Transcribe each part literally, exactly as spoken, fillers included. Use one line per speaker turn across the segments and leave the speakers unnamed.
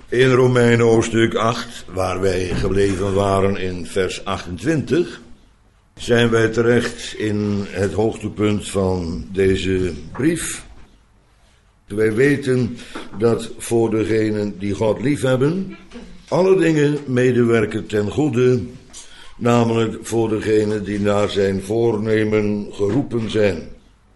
In Romeinen hoofdstuk acht, waar wij gebleven waren in vers achtentwintig, zijn wij terecht in het hoogtepunt van deze brief. Wij weten dat voor degenen die God liefhebben, alle dingen medewerken ten goede, namelijk voor degenen die naar zijn voornemen geroepen zijn.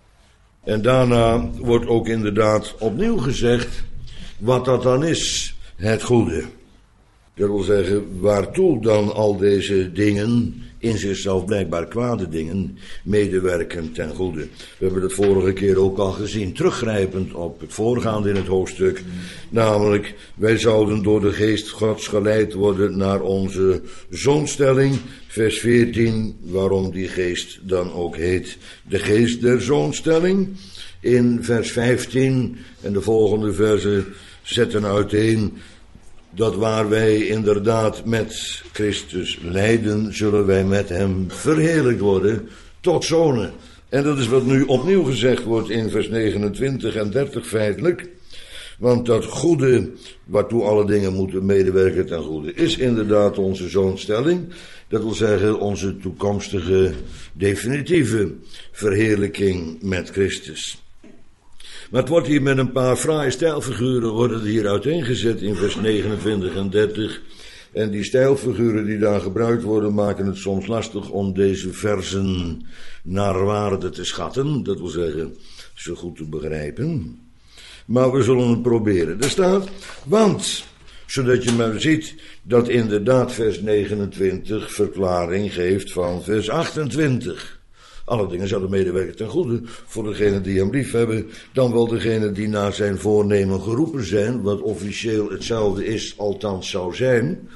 En daarna wordt ook inderdaad opnieuw gezegd wat dat dan is, het goede. Dat wil zeggen, waartoe dan al deze dingen, in zichzelf blijkbaar kwade dingen, medewerken ten goede. We hebben het vorige keer ook al gezien, teruggrijpend op het voorgaande in het hoofdstuk. Namelijk, wij zouden door de geest Gods geleid worden naar onze zoonstelling. Vers veertien, waarom die geest dan ook heet de geest der zoonstelling. In vers vijftien en de volgende versen zetten uiteen dat waar wij inderdaad met Christus lijden, zullen wij met hem verheerlijkt worden tot zonen. En dat is wat nu opnieuw gezegd wordt in vers negenentwintig en dertig feitelijk. Want dat goede, waartoe alle dingen moeten medewerken ten goede, is inderdaad onze zoonstelling. Dat wil zeggen onze toekomstige definitieve verheerlijking met Christus. Maar het wordt hier met een paar fraaie stijlfiguren worden hier uiteengezet in vers negenentwintig en dertig. En die stijlfiguren die daar gebruikt worden maken het soms lastig om deze versen naar waarde te schatten. Dat wil zeggen, ze goed te begrijpen. Maar we zullen het proberen. Er staat, want, zodat je maar ziet dat inderdaad vers negenentwintig verklaring geeft van vers achtentwintig. Alle dingen zouden medewerken ten goede voor degenen die hem lief hebben, dan wel degenen die naar zijn voornemen geroepen zijn, wat officieel hetzelfde is, althans zou zijn.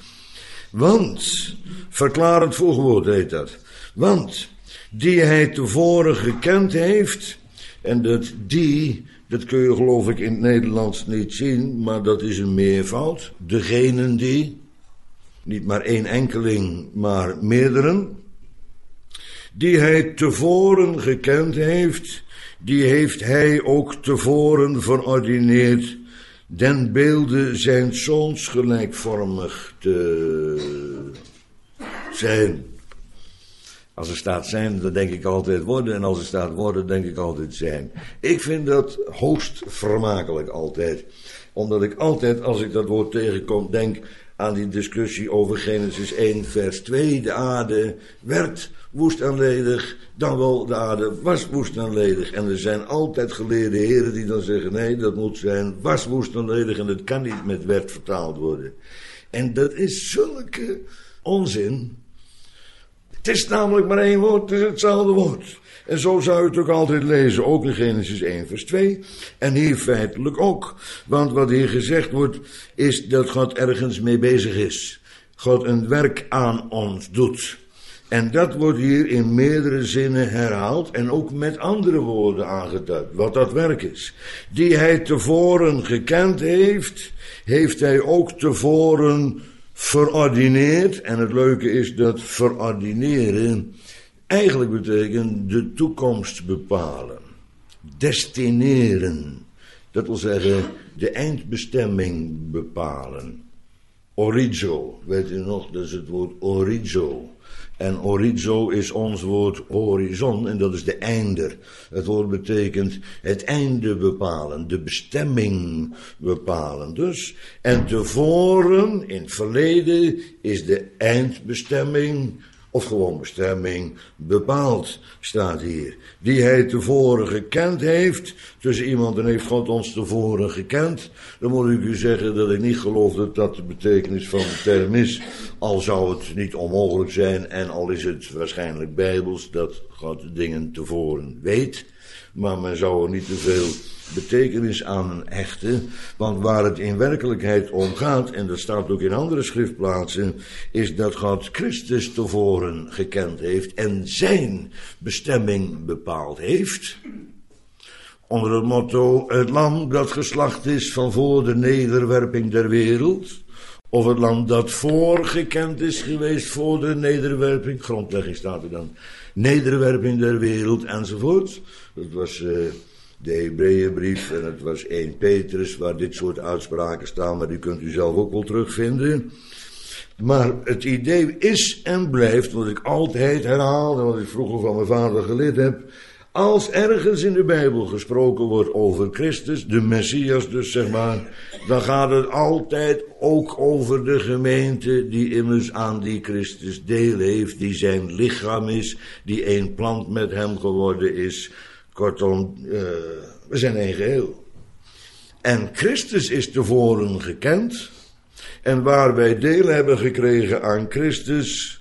Want, verklarend voegwoord heet dat, want die hij tevoren gekend heeft, en dat die, dat kun je geloof ik in het Nederlands niet zien, maar dat is een meervoud, degenen die, niet maar één enkeling, maar meerderen, die hij tevoren gekend heeft, die heeft hij ook tevoren verordineerd, den beelde zijn zoons gelijkvormig te zijn. Als er staat zijn, dan denk ik altijd worden, en als er staat worden, denk ik altijd zijn. Ik vind dat hoogst vermakelijk altijd, omdat ik altijd, als ik dat woord tegenkom, denk aan die discussie over Genesis één vers twee, de aarde werd woest en ledig, dan wel de aarde was woest en ledig. En er zijn altijd geleerde heren die dan zeggen, nee, dat moet zijn was woest en ledig en dat kan niet met werd vertaald worden. En dat is zulke onzin. Het is namelijk maar één woord, het is hetzelfde woord. En zo zou je het ook altijd lezen, ook in Genesis één vers twee. En hier feitelijk ook. Want wat hier gezegd wordt, is dat God ergens mee bezig is. God een werk aan ons doet. En dat wordt hier in meerdere zinnen herhaald en ook met andere woorden aangeduid, wat dat werk is. Die hij tevoren gekend heeft, heeft hij ook tevoren verordineerd. En het leuke is dat verordineren eigenlijk betekent de toekomst bepalen. Destineren. Dat wil zeggen de eindbestemming bepalen. Orizo, weet u nog, dat is het woord orizo. En orizo is ons woord horizon en dat is de einder. Het woord betekent het einde bepalen, de bestemming bepalen dus. En tevoren, in het verleden, is de eindbestemming, of gewoon bestemming, bepaald, staat hier. Die hij tevoren gekend heeft. Tussen iemand en heeft God ons tevoren gekend. Dan moet ik u zeggen dat ik niet geloof dat dat de betekenis van de term is. Al zou het niet onmogelijk zijn en al is het waarschijnlijk bijbels dat God dingen tevoren weet. Maar men zou er niet te veel betekenis aan hechten, want waar het in werkelijkheid om gaat, en dat staat ook in andere schriftplaatsen, is dat God Christus tevoren gekend heeft en zijn bestemming bepaald heeft. Onder het motto, het lam dat geslacht is van voor de nederwerping der wereld, of het lam dat voorgekend is geweest voor de nederwerping, grondlegging staat er dan, nederwerping der wereld enzovoort. Dat was uh, de Hebreeënbrief en het was Eerste Petrus waar dit soort uitspraken staan, maar die kunt u zelf ook wel terugvinden. Maar het idee is en blijft, wat ik altijd herhaal en wat ik vroeger van mijn vader geleerd heb, als ergens in de Bijbel gesproken wordt over Christus, de Messias dus zeg maar, dan gaat het altijd ook over de gemeente die immers aan die Christus deel heeft, die zijn lichaam is, die één plant met hem geworden is. Kortom, uh, we zijn één geheel. En Christus is tevoren gekend. En waar wij deel hebben gekregen aan Christus,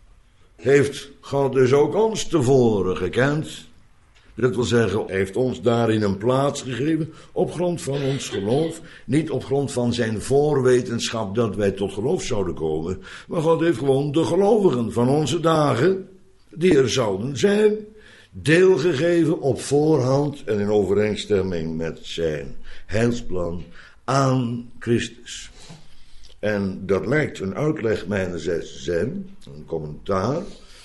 heeft God dus ook ons tevoren gekend. Dat wil zeggen, hij heeft ons daarin een plaats gegeven, op grond van ons geloof. Niet op grond van zijn voorwetenschap dat wij tot geloof zouden komen. Maar God heeft gewoon de gelovigen van onze dagen, die er zouden zijn, deel gegeven op voorhand en in overeenstemming met zijn heilsplan aan Christus. En dat lijkt een uitleg mijnerzijds te zijn, een commentaar.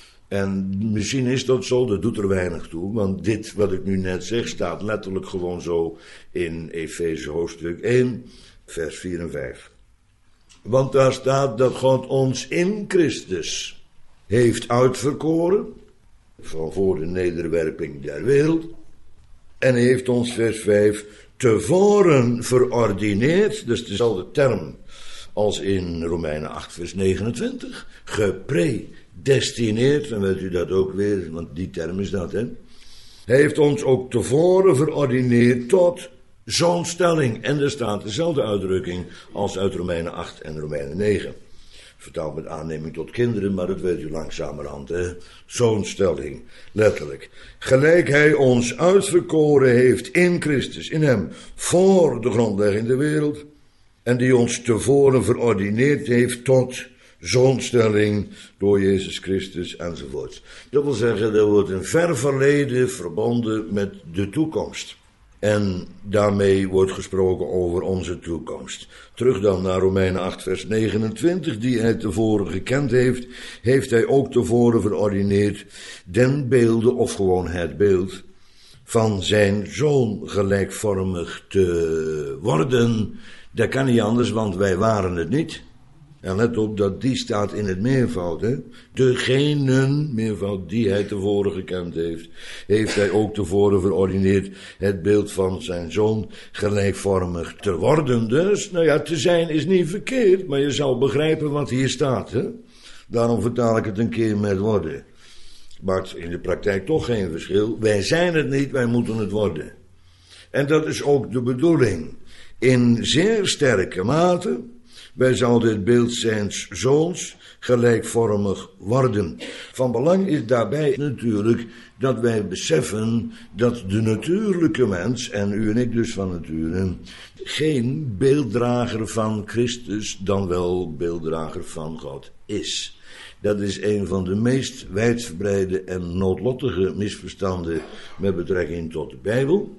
En misschien is dat zo, dat doet er weinig toe, want dit wat ik nu net zeg staat letterlijk gewoon zo in Efeze hoofdstuk één, vers vier en vijf. Want daar staat dat God ons in Christus heeft uitverkoren, van voor de nederwerping der wereld, en heeft ons, vers vijf, tevoren verordineerd, dus dezelfde term als in Romeinen acht, vers negenentwintig, gepredestineerd, dan weet u dat ook weer, want die term is dat, hè. Hij heeft ons ook tevoren verordineerd tot zoonstelling. En er staat dezelfde uitdrukking als uit Romeinen acht en Romeinen negen. Vertaald met aanneming tot kinderen, maar dat weet u langzamerhand, hè. Zoonstelling, letterlijk. Gelijk hij ons uitverkoren heeft in Christus, in hem, voor de grondlegging der wereld, en die ons tevoren verordineerd heeft tot zoonstelling door Jezus Christus enzovoort. Dat wil zeggen, er wordt een ver verleden verbonden met de toekomst. En daarmee wordt gesproken over onze toekomst. Terug dan naar Romeinen acht vers negenentwintig, die hij tevoren gekend heeft, heeft hij ook tevoren verordineerd den beelde, of gewoon het beeld, van zijn zoon gelijkvormig te worden. Dat kan niet anders, want wij waren het niet. En let op dat die staat in het meervoud, hè. Degenen, meervoud, die hij tevoren gekend heeft, heeft hij ook tevoren verordineerd het beeld van zijn zoon gelijkvormig te worden. Dus, nou ja, te zijn is niet verkeerd, maar je zal begrijpen wat hier staat, hè. Daarom vertaal ik het een keer met worden. Maakt in de praktijk toch geen verschil. Wij zijn het niet, wij moeten het worden. En dat is ook de bedoeling. In zeer sterke mate, wij zouden het beeld zijns zoons gelijkvormig worden. Van belang is daarbij natuurlijk dat wij beseffen dat de natuurlijke mens, en u en ik dus van nature, geen beelddrager van Christus dan wel beelddrager van God is. Dat is een van de meest wijdverbreide en noodlottige misverstanden met betrekking tot de Bijbel.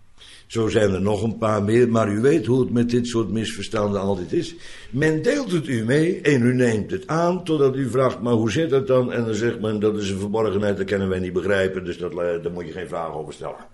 Zo zijn er nog een paar meer, maar u weet hoe het met dit soort misverstanden altijd is. Men deelt het u mee en u neemt het aan, totdat u vraagt, maar hoe zit dat dan? En dan zegt men, dat is een verborgenheid, dat kunnen wij niet begrijpen, dus dat, daar moet je geen vragen over stellen.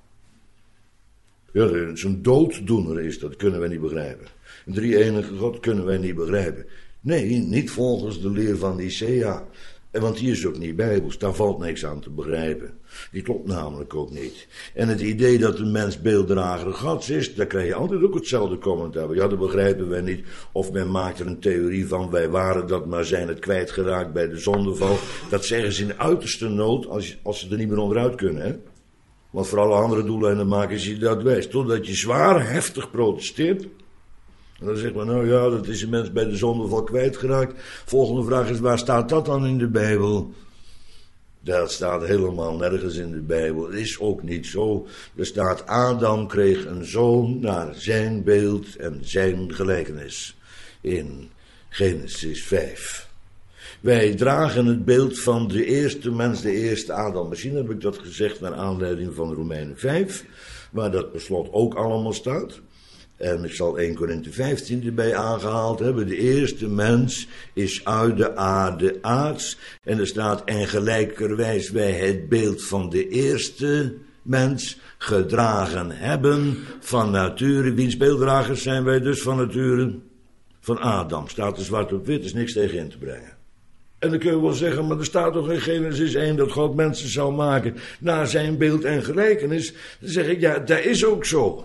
Ja, dat is een dooddoener is, dat kunnen wij niet begrijpen. Een drie-enige God kunnen wij niet begrijpen. Nee, niet volgens de leer van Nicea. Want die is ook niet bijbels, daar valt niks aan te begrijpen. Die klopt namelijk ook niet. En het idee dat een mens beelddrager Gods is, daar krijg je altijd ook hetzelfde commentaar. Ja, dat begrijpen wij niet. Of men maakt er een theorie van, wij waren dat, maar zijn het kwijtgeraakt bij de zondeval. Dat zeggen ze in de uiterste nood, als, als ze er niet meer onderuit kunnen, hè. Want voor alle andere doeleinden maken ze dat wijs. Totdat je zwaar heftig protesteert. En dan zegt men, nou ja, dat is een mens bij de zondeval kwijtgeraakt. Volgende vraag is, waar staat dat dan in de Bijbel? Dat staat helemaal nergens in de Bijbel. Het is ook niet zo. Er staat, Adam kreeg een zoon naar zijn beeld en zijn gelijkenis. In Genesis vijf. Wij dragen het beeld van de eerste mens, de eerste Adam. Misschien heb ik dat gezegd naar aanleiding van Romeinen vijf, waar dat beslot ook allemaal staat. En ik zal eerste Korinthe vijftien erbij aangehaald hebben. De eerste mens is uit de aarde aards. En er staat, en gelijkerwijs wij het beeld van de eerste mens gedragen hebben van nature. Wiens beelddragers zijn wij dus van nature? Van Adam. Staat er zwart op wit, is niks tegen in te brengen. En dan kun je wel zeggen, maar er staat toch in Genesis één dat God mensen zou maken naar zijn beeld en gelijkenis. Dan zeg ik, ja, dat is ook zo.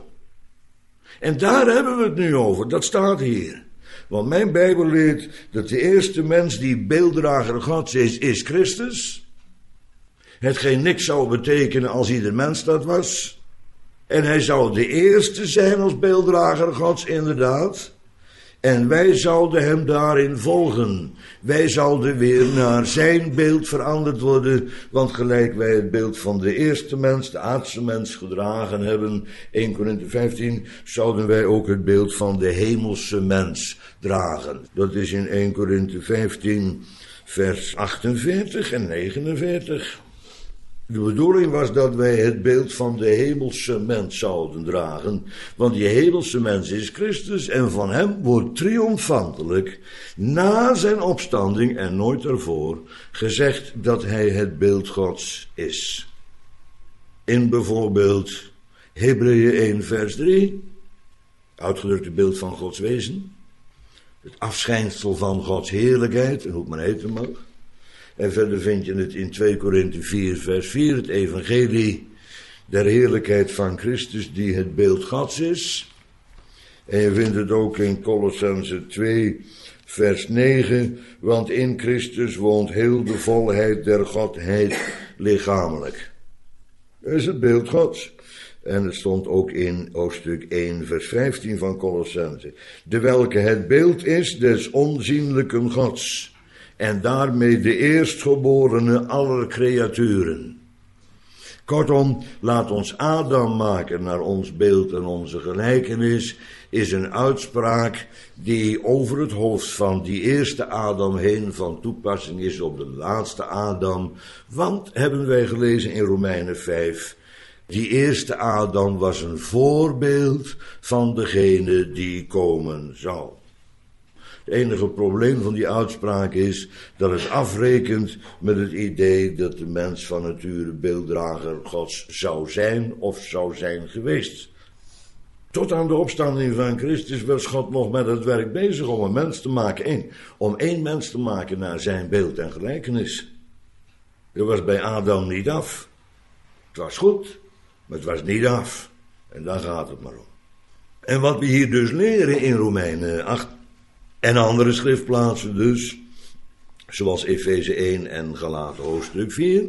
En daar hebben we het nu over, dat staat hier. Want mijn Bijbel leert dat de eerste mens die beelddrager Gods is, is Christus. Hetgeen niks zou betekenen als ieder mens dat was. En hij zou de eerste zijn als beelddrager Gods, inderdaad. En wij zouden hem daarin volgen. Wij zouden weer naar zijn beeld veranderd worden. Want gelijk wij het beeld van de eerste mens, de aardse mens, gedragen hebben, Eerste Korinthe vijftien, zouden wij ook het beeld van de hemelse mens dragen. Dat is in Eerste Korinthe vijftien, vers achtenveertig en negenenveertig. De bedoeling was dat wij het beeld van de hemelse mens zouden dragen, want die hemelse mens is Christus en van hem wordt triomfantelijk na zijn opstanding en nooit ervoor gezegd dat hij het beeld Gods is. In bijvoorbeeld Hebreeën één vers drie, uitgedrukt het beeld van Gods wezen, het afschijnsel van Gods heerlijkheid, en hoe het maar heten mag. En verder vind je het in Tweede Korinthe vier vers vier, het evangelie der heerlijkheid van Christus die het beeld Gods is. En je vindt het ook in Kolossenzen twee vers negen, want in Christus woont heel de volheid der Godheid lichamelijk. Dat is het beeld Gods. En het stond ook in hoofdstuk één vers vijftien van Kolossenzen. De welke het beeld is des onzienlijken Gods. En daarmee de eerstgeborene aller creaturen. Kortom, laat ons Adam maken naar ons beeld en onze gelijkenis, is een uitspraak die over het hoofd van die eerste Adam heen van toepassing is op de laatste Adam. Want, hebben wij gelezen in Romeinen vijf, die eerste Adam was een voorbeeld van degene die komen zou. Het enige probleem van die uitspraak is dat het afrekent met het idee dat de mens van nature beelddrager Gods zou zijn of zou zijn geweest. Tot aan de opstanding van Christus was God nog met het werk bezig om een mens te maken, één, om één mens te maken naar zijn beeld en gelijkenis. Dat was bij Adam niet af. Het was goed, maar het was niet af. En daar gaat het maar om. En wat we hier dus leren in Romeinen acht en andere schriftplaatsen dus, zoals Efeze één en Galaten hoofdstuk vier,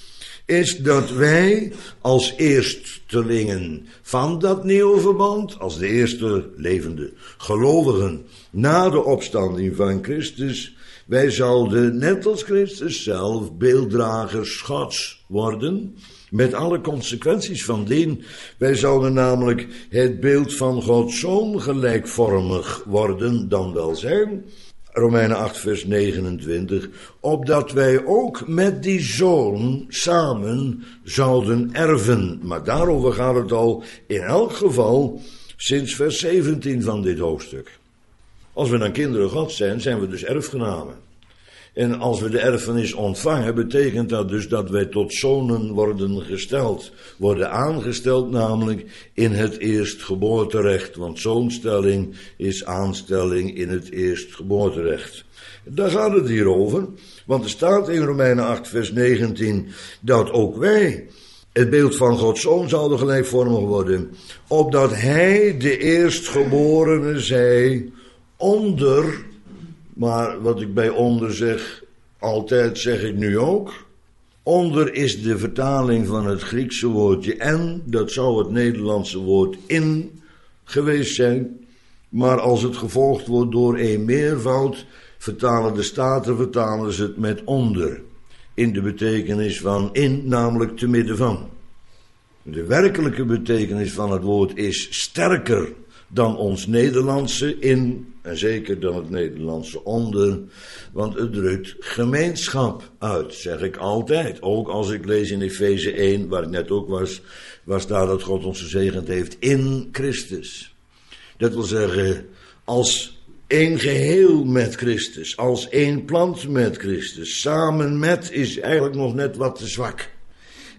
is dat wij als eerstelingen van dat nieuwe verband, als de eerste levende gelovigen na de opstanding van Christus, wij zouden net als Christus zelf beelddragers Gods worden, met alle consequenties van dien. Wij zouden namelijk het beeld van Gods Zoon gelijkvormig worden, dan wel zijn. Romeinen acht vers negenentwintig, opdat wij ook met die Zoon samen zouden erven. Maar daarover gaat het al in elk geval sinds vers zeventien van dit hoofdstuk. Als we dan kinderen Gods zijn, zijn we dus erfgenamen. En als we de erfenis ontvangen, betekent dat dus dat wij tot zonen worden gesteld. Worden aangesteld namelijk in het eerstgeboorterecht. Want zoonstelling is aanstelling in het eerstgeboorterecht. Daar gaat het hier over. Want er staat in Romeinen acht vers negentien dat ook wij het beeld van Gods Zoon zouden gelijkvormig worden. Opdat hij de eerstgeborene zij onder... Maar wat ik bij onder zeg, altijd zeg ik nu ook. Onder is de vertaling van het Griekse woordje en, dat zou het Nederlandse woord in geweest zijn. Maar als het gevolgd wordt door een meervoud, vertalen de Statenvertalers het met onder. In de betekenis van in, namelijk te midden van. De werkelijke betekenis van het woord is sterker dan ons Nederlandse in, en zeker dan het Nederlandse onder, want het drukt gemeenschap uit, zeg ik altijd. Ook als ik lees in Efeze één, waar ik net ook was, waar staat dat God ons gezegend heeft in Christus. Dat wil zeggen, als één geheel met Christus, als één plant met Christus, samen met is eigenlijk nog net wat te zwak.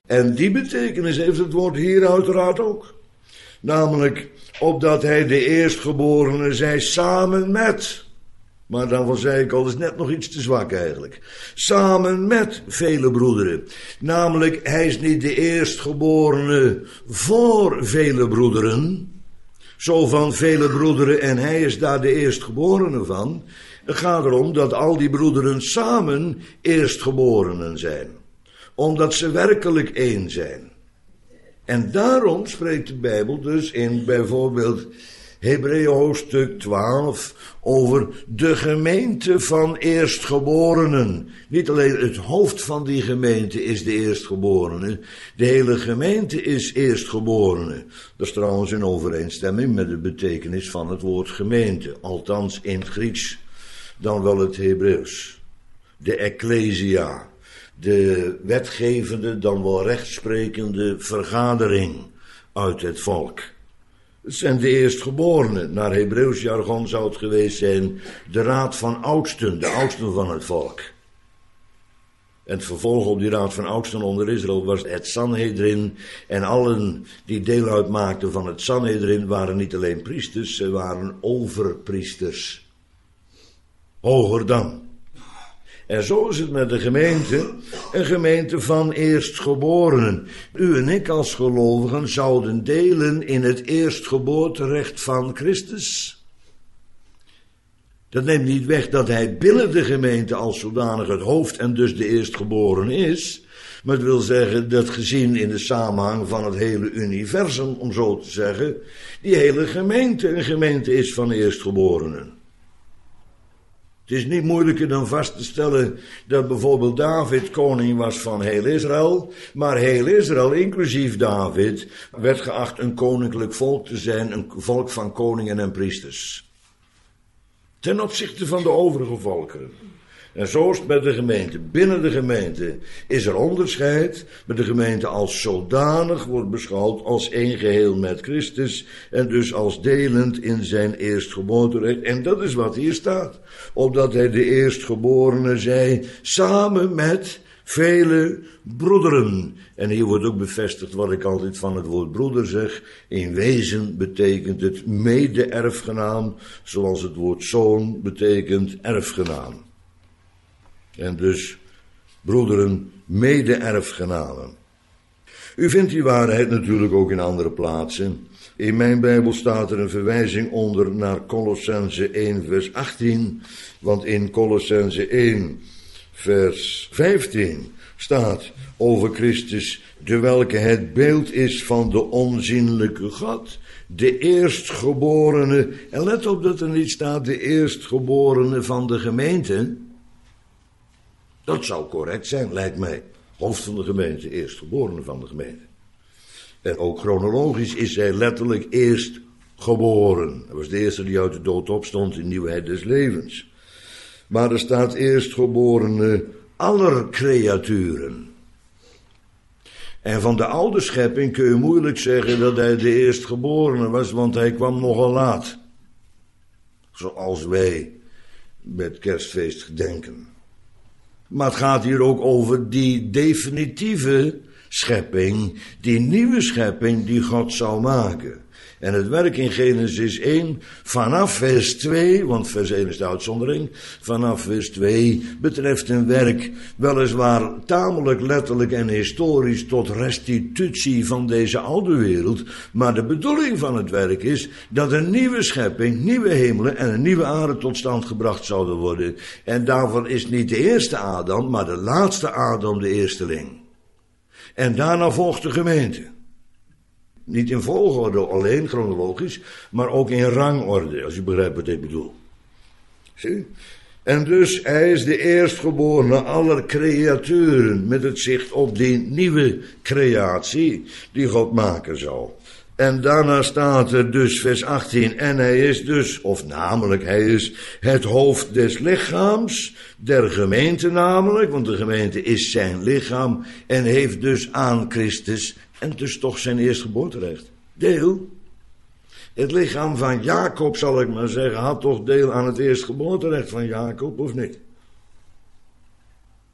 En die betekenis heeft het woord hier uiteraard ook. Namelijk, opdat hij de eerstgeborene zij samen met. Maar daarvan zei ik al, is net nog iets te zwak eigenlijk. Samen met vele broederen. Namelijk, hij is niet de eerstgeborene voor vele broederen. Zo van vele broederen en hij is daar de eerstgeborene van. Het gaat erom dat al die broederen samen eerstgeborenen zijn. Omdat ze werkelijk één zijn. En daarom spreekt de Bijbel dus in bijvoorbeeld Hebreeën hoofdstuk twaalf over de gemeente van eerstgeborenen. Niet alleen het hoofd van die gemeente is de eerstgeborene, de hele gemeente is eerstgeborene. Dat is trouwens in overeenstemming met de betekenis van het woord gemeente, althans in het Grieks, dan wel het Hebreeuws. De ecclesia, de wetgevende, dan wel rechtsprekende vergadering uit het volk. Het zijn de eerstgeborenen. Naar Hebreeuws jargon zou het geweest zijn de raad van oudsten, de oudsten van het volk. En het vervolg op die raad van oudsten onder Israël was het Sanhedrin. En allen die deel uitmaakten van het Sanhedrin waren niet alleen priesters, ze waren overpriesters. Hoger dan. En zo is het met de gemeente, een gemeente van eerstgeborenen. U en ik als gelovigen zouden delen in het eerstgeboorterecht van Christus. Dat neemt niet weg dat hij binnen de gemeente als zodanig het hoofd en dus de eerstgeborene is. Maar het wil zeggen dat gezien in de samenhang van het hele universum, om zo te zeggen, die hele gemeente een gemeente is van eerstgeborenen. Het is niet moeilijker dan vast te stellen dat bijvoorbeeld David koning was van heel Israël, maar heel Israël, inclusief David, werd geacht een koninklijk volk te zijn, een volk van koningen en priesters. Ten opzichte van de overige volkeren. En zo is het met de gemeente. Binnen de gemeente is er onderscheid, maar de gemeente als zodanig wordt beschouwd als één geheel met Christus en dus als delend in zijn eerstgeboorterecht. En dat is wat hier staat. Opdat hij de eerstgeborene zij samen met vele broederen. En hier wordt ook bevestigd wat ik altijd van het woord broeder zeg. In wezen betekent het mede-erfgenaam, zoals het woord zoon betekent erfgenaam. En dus broederen, mede-erfgenamen. U vindt die waarheid natuurlijk ook in andere plaatsen. In mijn Bijbel staat er een verwijzing onder naar Colossenzen één vers achttien. Want in Colossenzen één vers vijftien staat over Christus, de welke het beeld is van de onzienlijke God. De eerstgeborene, en let op dat er niet staat de eerstgeborene van de gemeente. Dat zou correct zijn, lijkt mij. Hoofd van de gemeente, eerstgeborene van de gemeente. En ook chronologisch is hij letterlijk eerstgeboren. Hij was de eerste die uit de dood opstond in nieuwheid des levens. Maar er staat eerstgeborene aller creaturen. En van de oude schepping kun je moeilijk zeggen dat hij de eerstgeborene was, want hij kwam nogal laat. Zoals wij met kerstfeest gedenken. Maar het gaat hier ook over die definitieve schepping, die nieuwe schepping die God zou maken. En het werk in Genesis één, vanaf vers twee, want vers één is de uitzondering, vanaf vers twee betreft een werk weliswaar tamelijk letterlijk en historisch tot restitutie van deze oude wereld, maar de bedoeling van het werk is dat een nieuwe schepping, nieuwe hemelen en een nieuwe aarde tot stand gebracht zouden worden. En daarvan is niet de eerste Adam, maar de laatste Adam de eersteling. En daarna volgt de gemeente. Niet in volgorde alleen, chronologisch, maar ook in rangorde, als u begrijpt wat ik bedoel. Zie? En dus, hij is de eerstgeborene aller creaturen, met het zicht op die nieuwe creatie die God maken zou. En daarna staat er dus vers achttien, en hij is dus, of namelijk, hij is het hoofd des lichaams, der gemeente namelijk, want de gemeente is zijn lichaam, en heeft dus aan Christus, en dus toch zijn eerstgeboorterecht. Deel. Het lichaam van Jacob, zal ik maar zeggen, had toch deel aan het eerstgeboorterecht van Jacob, of niet?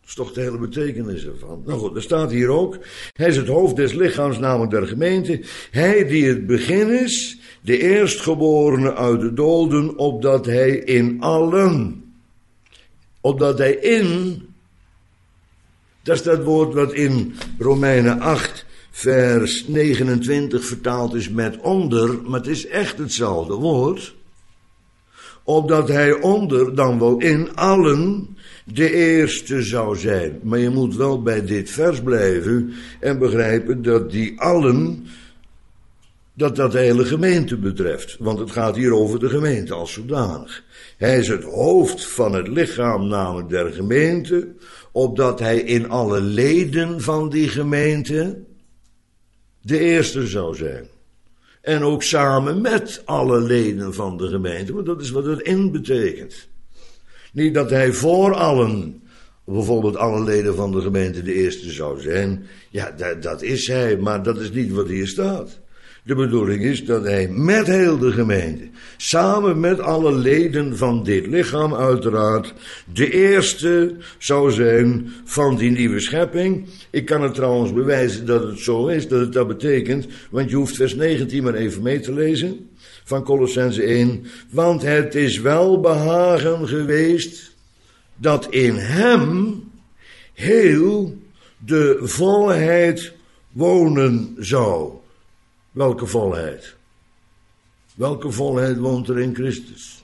is toch de hele betekenis ervan. Nou goed, er staat hier ook. Hij is het hoofd des lichaams, namelijk der gemeente. Hij die het begin is, de eerstgeborene uit de doden, opdat hij in allen, opdat hij in, dat is dat woord wat in Romeinen acht, vers negenentwintig vertaald is met onder, maar het is echt hetzelfde woord. Opdat hij onder, dan wel in allen, de eerste zou zijn. Maar je moet wel bij dit vers blijven en begrijpen dat die allen, dat dat de hele gemeente betreft. Want het gaat hier over de gemeente als zodanig. Hij is het hoofd van het lichaam, namelijk der gemeente, opdat hij in alle leden van die gemeente de eerste zou zijn. En ook samen met alle leden van de gemeente, want dat is wat het in betekent. Niet dat hij voor allen, bijvoorbeeld alle leden van de gemeente, de eerste zou zijn. Ja, dat, dat is hij, maar dat is niet wat hier staat. De bedoeling is dat hij met heel de gemeente, samen met alle leden van dit lichaam uiteraard, de eerste zou zijn van die nieuwe schepping. Ik kan het trouwens bewijzen dat het zo is, dat het dat betekent, want je hoeft vers negentien maar even mee te lezen van Kolossenzen één. Want het is wel behagen geweest dat in hem heel de volheid wonen zou. Welke volheid? Welke volheid woont er in Christus?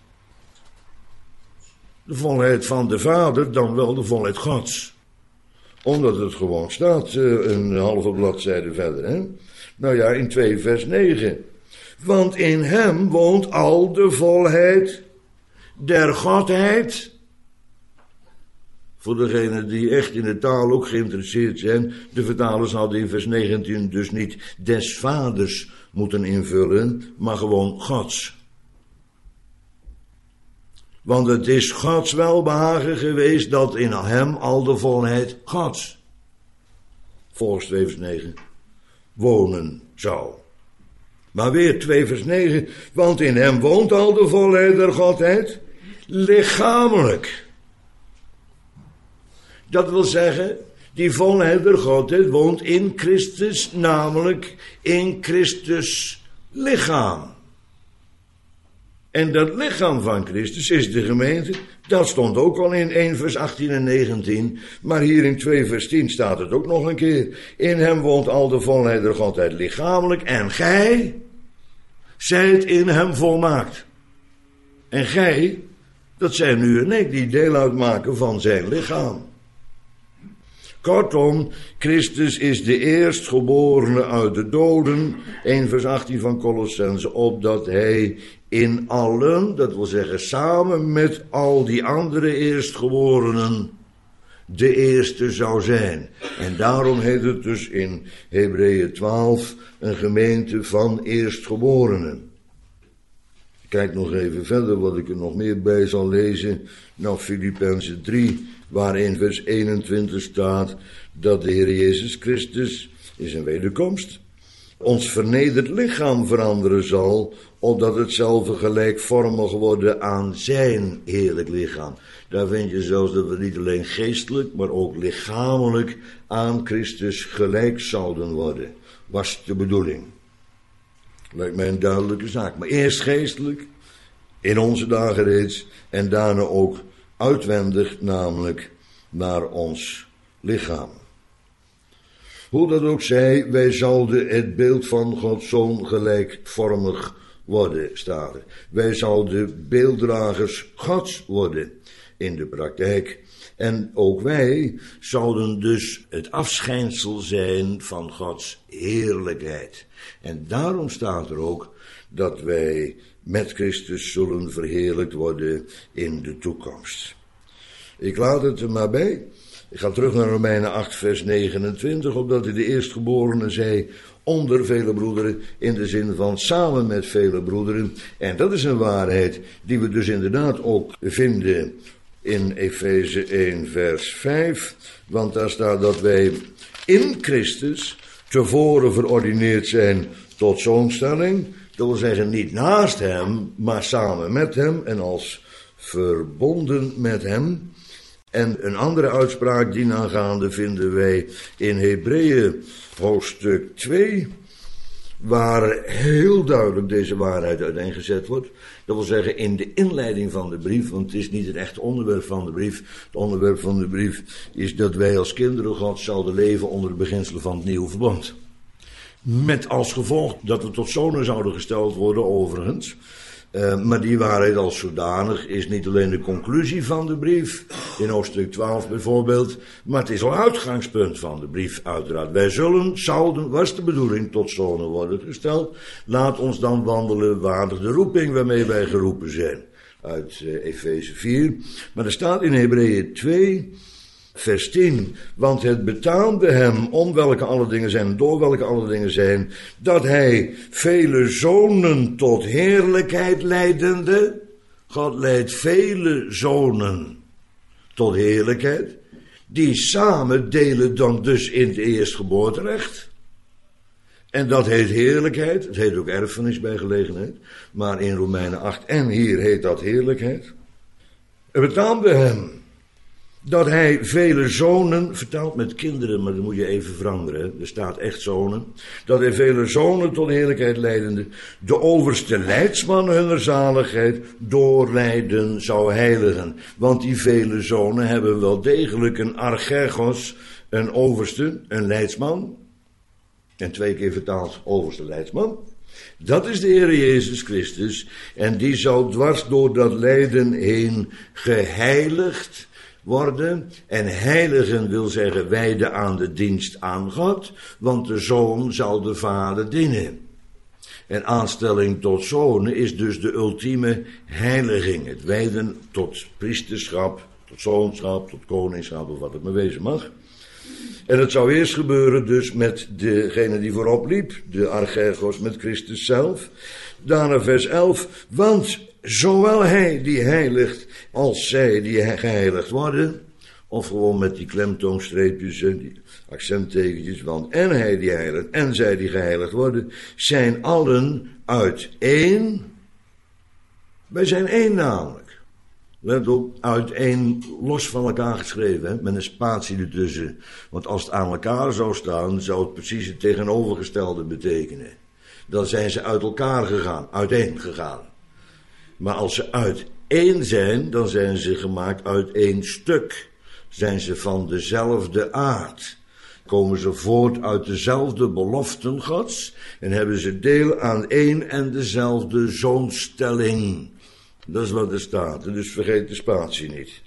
De volheid van de Vader, dan wel de volheid Gods. Omdat het gewoon staat, een halve bladzijde verder. Hè? Nou ja, in twee vers negen. Want in hem woont al de volheid der Godheid. Voor degenen die echt in de taal ook geïnteresseerd zijn. De vertalers hadden in vers negentien dus niet des vaders moeten invullen, maar gewoon Gods. Want het is Gods welbehagen geweest dat in hem al de volheid Gods, volgens twee vers negen, wonen zou. Maar weer twee vers negen, want in hem woont al de volheid der Godheid, lichamelijk. Dat wil zeggen, die volheid der Godheid woont in Christus, namelijk in Christus lichaam. En dat lichaam van Christus is de gemeente. Dat stond ook al in één vers achttien en negentien. Maar hier in twee vers tien staat het ook nog een keer. In hem woont al de volheid der Godheid lichamelijk. En gij zijt in hem volmaakt. En gij, dat zijn u en ik die deel uitmaken van zijn lichaam. Kortom, Christus is de eerstgeborene uit de doden, één vers achttien van Kolossenzen, opdat hij in allen, dat wil zeggen samen met al die andere eerstgeborenen, de eerste zou zijn. En daarom heet het dus in Hebreeën twaalf een gemeente van eerstgeborenen. Kijk nog even verder wat ik er nog meer bij zal lezen. Nou, Filippenzen drie, waar in vers eenentwintig staat dat de Heer Jezus Christus in zijn wederkomst ons vernederd lichaam veranderen zal, opdat hetzelfde gelijkvormig worden aan zijn heerlijk lichaam. Daar vind je zelfs dat we niet alleen geestelijk, maar ook lichamelijk aan Christus gelijk zouden worden. Was de bedoeling. Lijkt mij een duidelijke zaak. Maar eerst geestelijk, in onze dagen reeds, en daarna ook uitwendig, namelijk naar ons lichaam. Hoe dat ook zij, wij zouden het beeld van Gods Zoon gelijkvormig worden, staat er. Wij zouden beelddragers Gods worden in de praktijk. En ook wij zouden dus het afschijnsel zijn van Gods heerlijkheid. En daarom staat er ook dat wij met Christus zullen verheerlijkt worden in de toekomst. Ik laat het er maar bij. Ik ga terug naar Romeinen acht vers negenentwintig, opdat hij de eerstgeborene zei onder vele broederen, in de zin van samen met vele broederen. En dat is een waarheid die we dus inderdaad ook vinden in Efeze één vers vijf, want daar staat dat wij in Christus tevoren verordineerd zijn tot zoonstelling. Dat wil zeggen niet naast hem, maar samen met hem en als verbonden met hem. En een andere uitspraak dienaangaande vinden wij in Hebreeën hoofdstuk twee, waar heel duidelijk deze waarheid uiteengezet wordt. Dat wil zeggen in de inleiding van de brief, want het is niet het echte onderwerp van de brief. Het onderwerp van de brief is dat wij als kinderen God zouden leven onder de beginselen van het nieuwe verbond. Met als gevolg dat we tot zonen zouden gesteld worden overigens. Uh, maar die waarheid als zodanig is niet alleen de conclusie van de brief, in hoofdstuk twaalf bijvoorbeeld, maar het is al uitgangspunt van de brief uiteraard. Wij zullen, zouden, was de bedoeling, tot zonen worden gesteld. Laat ons dan wandelen waardig de roeping waarmee wij geroepen zijn. Uit uh, Efeze vier. Maar er staat in Hebreeën twee, vers tien, want het betaamde hem om welke alle dingen zijn en door welke alle dingen zijn, dat hij vele zonen tot heerlijkheid leidende, God leidt vele zonen tot heerlijkheid, die samen delen dan dus in het eerstgeboorterecht. En dat heet heerlijkheid, het heet ook erfenis bij gelegenheid, maar in Romeinen acht en hier heet dat heerlijkheid. Het betaamde hem dat hij vele zonen, vertaald met kinderen, maar dat moet je even veranderen, hè? Er staat echt zonen. Dat hij vele zonen tot heerlijkheid leidende, de overste leidsman hunner zaligheid, doorleiden zou heiligen. Want die vele zonen hebben wel degelijk een archergos, een overste, een leidsman. En twee keer vertaald overste leidsman. Dat is de Heer Jezus Christus. En die zou dwars door dat lijden heen geheiligd worden. En heiligen wil zeggen wijden aan de dienst aan God, want de zoon zal de vader dienen. En aanstelling tot zonen is dus de ultieme heiliging. Het wijden tot priesterschap, tot zoonschap, tot koningschap of wat het maar wezen mag. En het zou eerst gebeuren dus met degene die voorop liep, de archergos met Christus zelf. Daarna vers elf, want zowel hij die heiligt als zij die geheiligd worden, of gewoon met die klemtoonstreepjes en die accenttekentjes, want en hij die heiligt en zij die geheiligd worden, zijn allen uit één. Wij zijn één namelijk. Let op, uit één, los van elkaar geschreven, hè, met een spatie ertussen. Want als het aan elkaar zou staan, zou het precies het tegenovergestelde betekenen. Dan zijn ze uit elkaar gegaan, uiteen gegaan. Maar als ze uit één zijn, dan zijn ze gemaakt uit één stuk. Zijn ze van dezelfde aard. Komen ze voort uit dezelfde beloften Gods. En hebben ze deel aan één en dezelfde zoonstelling. Dat is wat er staat. Dus vergeet de spatie niet.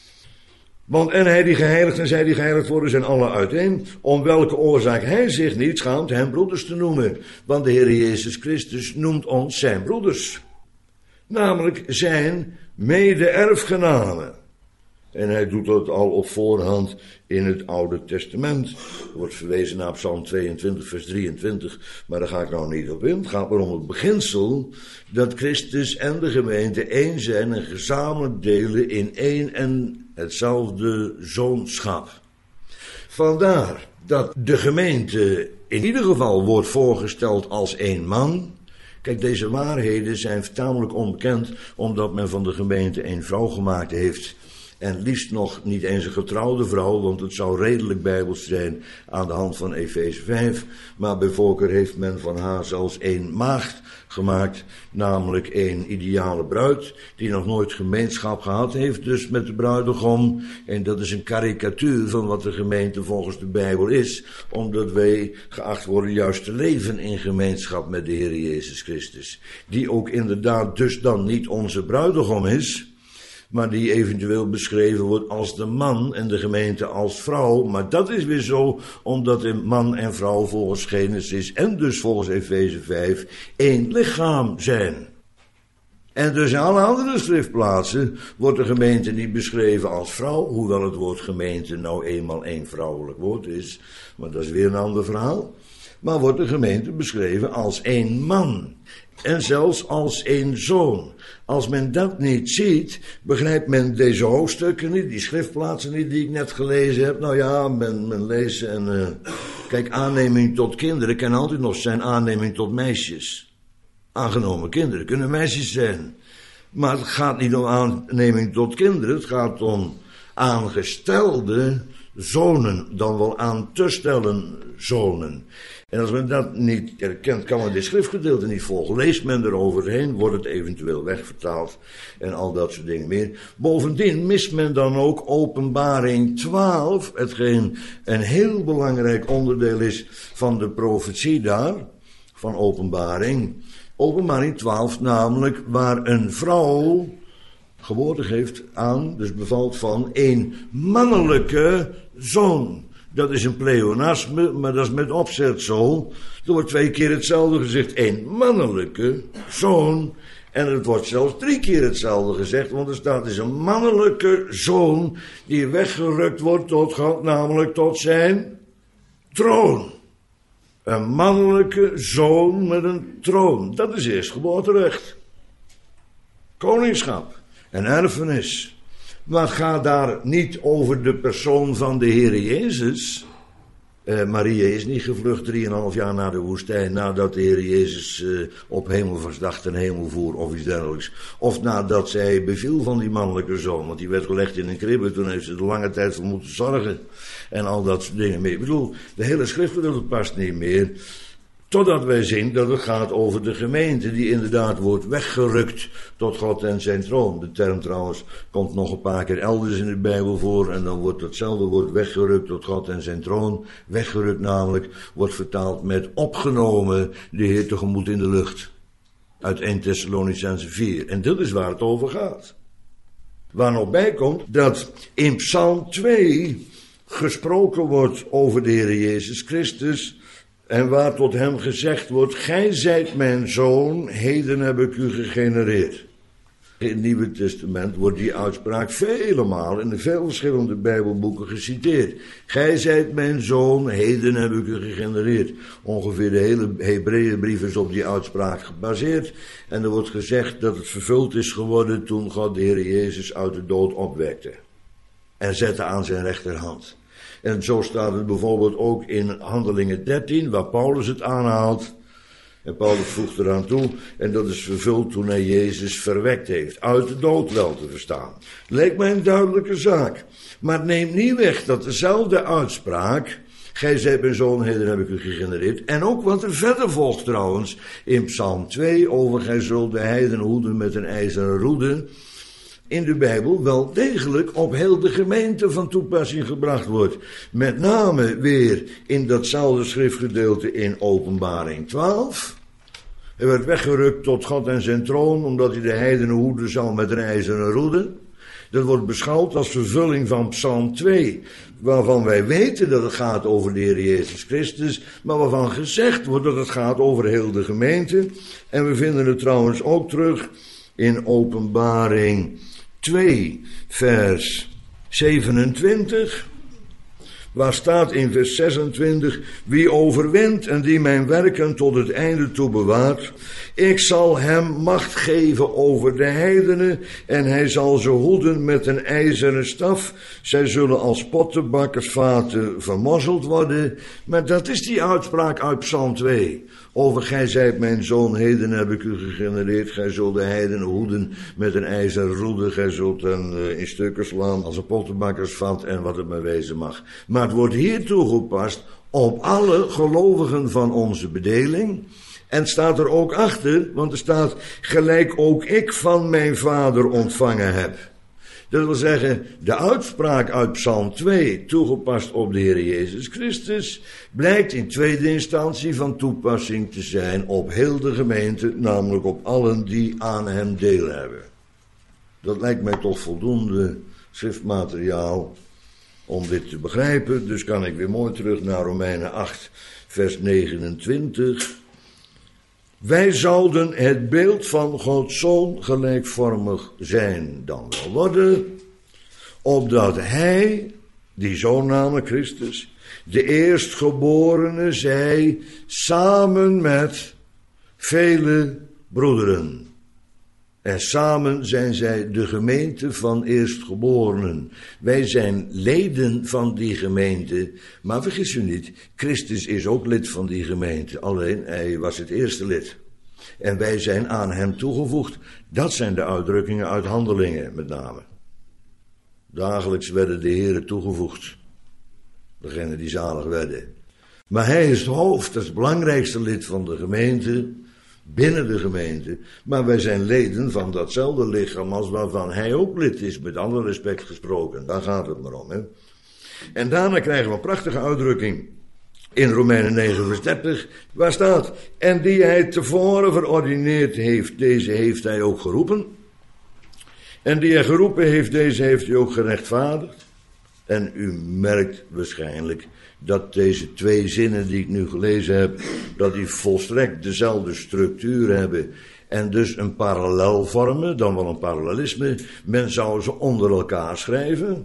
Want en hij die geheiligd en zij die geheiligd worden zijn alle uiteen. Om welke oorzaak hij zich niet schaamt hem broeders te noemen. Want de Heer Jezus Christus noemt ons zijn broeders. Namelijk zijn mede-erfgenamen. En hij doet dat al op voorhand in het Oude Testament. Er wordt verwezen naar Psalm tweeëntwintig, vers drieëntwintig. Maar daar ga ik nou niet op in. Het gaat maar om het beginsel dat Christus en de gemeente één zijn en gezamenlijk delen in één en hetzelfde zoonschap. Vandaar dat de gemeente in ieder geval wordt voorgesteld als één man. Kijk, deze waarheden zijn tamelijk onbekend, omdat men van de gemeente één vrouw gemaakt heeft. En liefst nog niet eens een getrouwde vrouw, want het zou redelijk bijbels zijn aan de hand van Efeze vijf. Maar bij voorkeur heeft men van haar zelfs één maagd gemaakt, namelijk één ideale bruid, die nog nooit gemeenschap gehad heeft, dus met de bruidegom. En dat is een karikatuur van wat de gemeente volgens de Bijbel is, omdat wij geacht worden juist te leven in gemeenschap met de Heer Jezus Christus. Die ook inderdaad dus dan niet onze bruidegom is, maar die eventueel beschreven wordt als de man en de gemeente als vrouw. Maar dat is weer zo, omdat een man en vrouw volgens Genesis en dus volgens Efeze vijf één lichaam zijn. En dus in alle andere schriftplaatsen wordt de gemeente niet beschreven als vrouw, hoewel het woord gemeente nou eenmaal één vrouwelijk woord is, maar dat is weer een ander verhaal. Maar wordt de gemeente beschreven als één man. En zelfs als één zoon. Als men dat niet ziet, begrijpt men deze hoofdstukken niet, die schriftplaatsen niet die ik net gelezen heb. Nou ja, men, men leest en uh, kijk, aanneming tot kinderen kan altijd nog zijn aanneming tot meisjes. Aangenomen kinderen kunnen meisjes zijn. Maar het gaat niet om aanneming tot kinderen, het gaat om aangestelde zonen, dan wel aan te stellen zonen. En als men dat niet erkent, kan men dit schriftgedeelte niet volgen. Leest men eroverheen, wordt het eventueel wegvertaald en al dat soort dingen meer. Bovendien mist men dan ook Openbaring twaalf, hetgeen een heel belangrijk onderdeel is van de profetie daar, van Openbaring. Openbaring twaalf namelijk, waar een vrouw geboorte geeft aan, dus bevalt van, een mannelijke zoon. Dat is een pleonasme, maar dat is met opzet zo. Er wordt twee keer hetzelfde gezegd. Een mannelijke zoon. En het wordt zelfs drie keer hetzelfde gezegd. Want er staat dus een mannelijke zoon die weggerukt wordt tot God, namelijk tot zijn troon. Een mannelijke zoon met een troon. Dat is eerstgeboorterecht. Koningschap en erfenis. Maar het gaat daar niet over de persoon van de Heere Jezus. Uh, Maria is niet gevlucht drieënhalf jaar naar de woestijn nadat de Heere Jezus uh, op hemelvaartsdag ten hemel voer of iets dergelijks. Of nadat zij beviel van die mannelijke zoon, want die werd gelegd in een kribbe, toen heeft ze er lange tijd voor moeten zorgen. En al dat soort dingen meer. Ik bedoel, de hele schrift past niet meer. Totdat wij zien dat het gaat over de gemeente die inderdaad wordt weggerukt tot God en zijn troon. De term trouwens komt nog een paar keer elders in de Bijbel voor en dan wordt datzelfde woord weggerukt tot God en zijn troon. Weggerukt namelijk wordt vertaald met opgenomen de Heer tegemoet in de lucht. Uit eerste Thessalonicenzen vier. En dat is waar het over gaat. Waar nog bij komt dat in Psalm twee gesproken wordt over de Heer Jezus Christus. En waar tot hem gezegd wordt, gij zijt mijn zoon, heden heb ik u gegenereerd. In het Nieuwe Testament wordt die uitspraak vele malen in de veel verschillende Bijbelboeken geciteerd. Gij zijt mijn zoon, heden heb ik u gegenereerd. Ongeveer de hele Hebreeënbrief is op die uitspraak gebaseerd. En er wordt gezegd dat het vervuld is geworden toen God de Heer Jezus uit de dood opwekte. En zette aan zijn rechterhand. En zo staat het bijvoorbeeld ook in Handelingen dertien, waar Paulus het aanhaalt. En Paulus voegt eraan toe, en dat is vervuld toen hij Jezus verwekt heeft. Uit de dood wel te verstaan. Leek mij een duidelijke zaak. Maar het neemt niet weg dat dezelfde uitspraak, gij zijt mijn zoon, heden heb ik u gegenereerd. En ook wat er verder volgt trouwens, in Psalm twee, over gij zult de heiden hoeden met een ijzeren roede, in de Bijbel wel degelijk op heel de gemeente van toepassing gebracht wordt. Met name weer in datzelfde schriftgedeelte in Openbaring twaalf. Hij werd weggerukt tot God en zijn troon, omdat hij de heidenen hoeden zal met een ijzeren roede. Dat wordt beschouwd als vervulling van Psalm twee, waarvan wij weten dat het gaat over de Heer Jezus Christus, maar waarvan gezegd wordt dat het gaat over heel de gemeente. En we vinden het trouwens ook terug in Openbaring twee, vers zevenentwintig, waar staat in vers zesentwintig, wie overwint en die mijn werken tot het einde toe bewaart, ik zal hem macht geven over de heidenen en hij zal ze hoeden met een ijzeren staf. Zij zullen als pottenbakkersvaten vermozzeld worden. Maar dat is die uitspraak uit Psalm twee. Over gij zijt mijn zoon, heden heb ik u gegenereerd. Gij zult de heidenen hoeden met een ijzeren roede. Gij zult hen in stukken slaan als een pottenbakkersvat en wat het maar wezen mag. Maar het wordt hier toegepast op alle gelovigen van onze bedeling. En het staat er ook achter, want er staat, gelijk ook ik van mijn vader ontvangen heb. Dat wil zeggen, de uitspraak uit Psalm twee, toegepast op de Heer Jezus Christus, blijkt in tweede instantie van toepassing te zijn op heel de gemeente, namelijk op allen die aan hem deel hebben. Dat lijkt mij toch voldoende schriftmateriaal om dit te begrijpen, dus kan ik weer mooi terug naar Romeinen acht, vers negenentwintig. Wij zouden het beeld van Gods Zoon gelijkvormig zijn dan wel worden, opdat hij, die Zoon namelijk Christus, de eerstgeborene zij, samen met vele broederen. En samen zijn zij de gemeente van eerstgeborenen. Wij zijn leden van die gemeente, maar vergis u niet, Christus is ook lid van die gemeente, alleen hij was het eerste lid. En wij zijn aan hem toegevoegd. Dat zijn de uitdrukkingen uit Handelingen met name. Dagelijks werden de Heren toegevoegd. Degenen die zalig werden. Maar hij is het hoofd, dat is het belangrijkste lid van de gemeente, binnen de gemeente. Maar wij zijn leden van datzelfde lichaam als waarvan hij ook lid is, met alle respect gesproken. Daar gaat het maar om. Hè? En daarna krijgen we een prachtige uitdrukking in Romeinen negen vers dertig, waar staat: en die hij tevoren verordineerd heeft, deze heeft hij ook geroepen. En die hij geroepen heeft, deze heeft hij ook gerechtvaardigd. En u merkt waarschijnlijk dat deze twee zinnen die ik nu gelezen heb, dat die volstrekt dezelfde structuur hebben en dus een parallel vormen, dan wel een parallelisme. Men zou ze onder elkaar schrijven.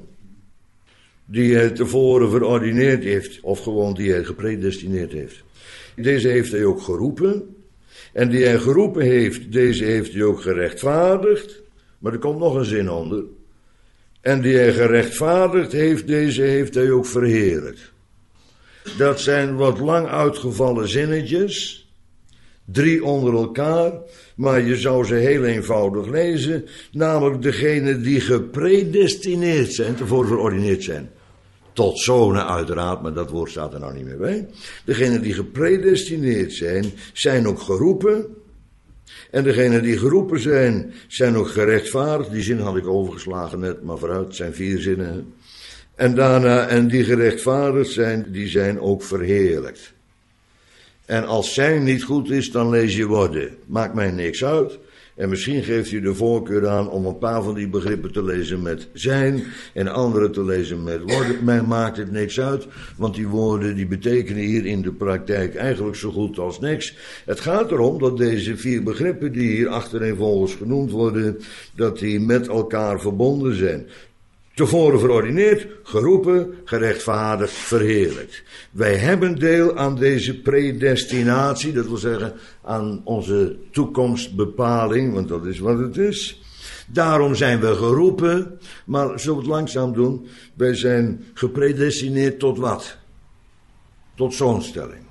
Die hij tevoren verordineerd heeft, of gewoon die hij gepredestineerd heeft. Deze heeft hij ook geroepen. En die hij geroepen heeft, deze heeft hij ook gerechtvaardigd. Maar er komt nog een zin onder. En die hij gerechtvaardigd heeft, deze heeft hij ook verheerlijkt. Dat zijn wat lang uitgevallen zinnetjes. Drie onder elkaar. Maar je zou ze heel eenvoudig lezen. Namelijk degenen die gepredestineerd zijn, tevoren verordineerd zijn. Tot zonen uiteraard, maar dat woord staat er nou niet meer bij. Degenen die gepredestineerd zijn, zijn ook geroepen. En degenen die geroepen zijn, zijn ook gerechtvaardigd. Die zin had ik overgeslagen net, maar vooruit, het zijn vier zinnen. En daarna, en die gerechtvaardigd zijn, die zijn ook verheerlijkt. En als zijn niet goed is, dan lees je worden. Maakt mij niks uit. En misschien geeft u de voorkeur aan om een paar van die begrippen te lezen met zijn en andere te lezen met worden. Mij maakt het niks uit, want die woorden die betekenen hier in de praktijk eigenlijk zo goed als niks. Het gaat erom dat deze vier begrippen die hier achtereenvolgens genoemd worden, dat die met elkaar verbonden zijn. Tevoren verordineerd, geroepen, gerechtvaardigd, verheerlijkt. Wij hebben deel aan deze predestinatie, dat wil zeggen aan onze toekomstbepaling, want dat is wat het is. Daarom zijn we geroepen, maar zullen we het langzaam doen. Wij zijn gepredestineerd tot wat? Tot zoonstelling.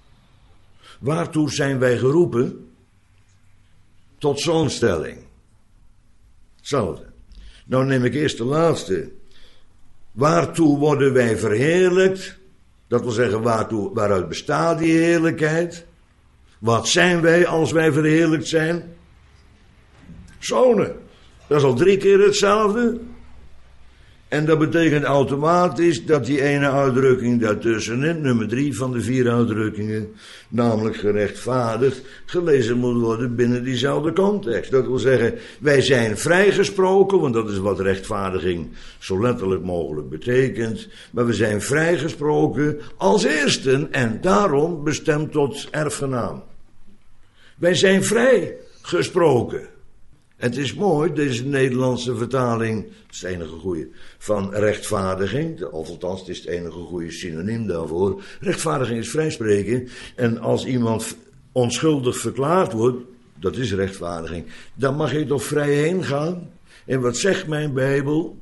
Waartoe zijn wij geroepen? Tot zoonstelling. Hetzelfde. Nou neem ik eerst de laatste. Waartoe worden wij verheerlijkt? Dat wil zeggen, waartoe, waaruit bestaat die heerlijkheid? Wat zijn wij als wij verheerlijkt zijn? Zonen. Dat is al drie keer hetzelfde. En dat betekent automatisch dat die ene uitdrukking daartussenin, nummer drie van de vier uitdrukkingen, namelijk gerechtvaardigd, gelezen moet worden binnen diezelfde context. Dat wil zeggen, wij zijn vrijgesproken, want dat is wat rechtvaardiging zo letterlijk mogelijk betekent, maar we zijn vrijgesproken als eersten en daarom bestemd tot erfgenaam. Wij zijn vrijgesproken. Het is mooi, deze Nederlandse vertaling, dat is het enige goede, van rechtvaardiging, of althans het is het enige goede synoniem daarvoor. Rechtvaardiging is vrijspreken en als iemand onschuldig verklaard wordt, dat is rechtvaardiging, dan mag je toch vrij heen gaan. En wat zegt mijn Bijbel?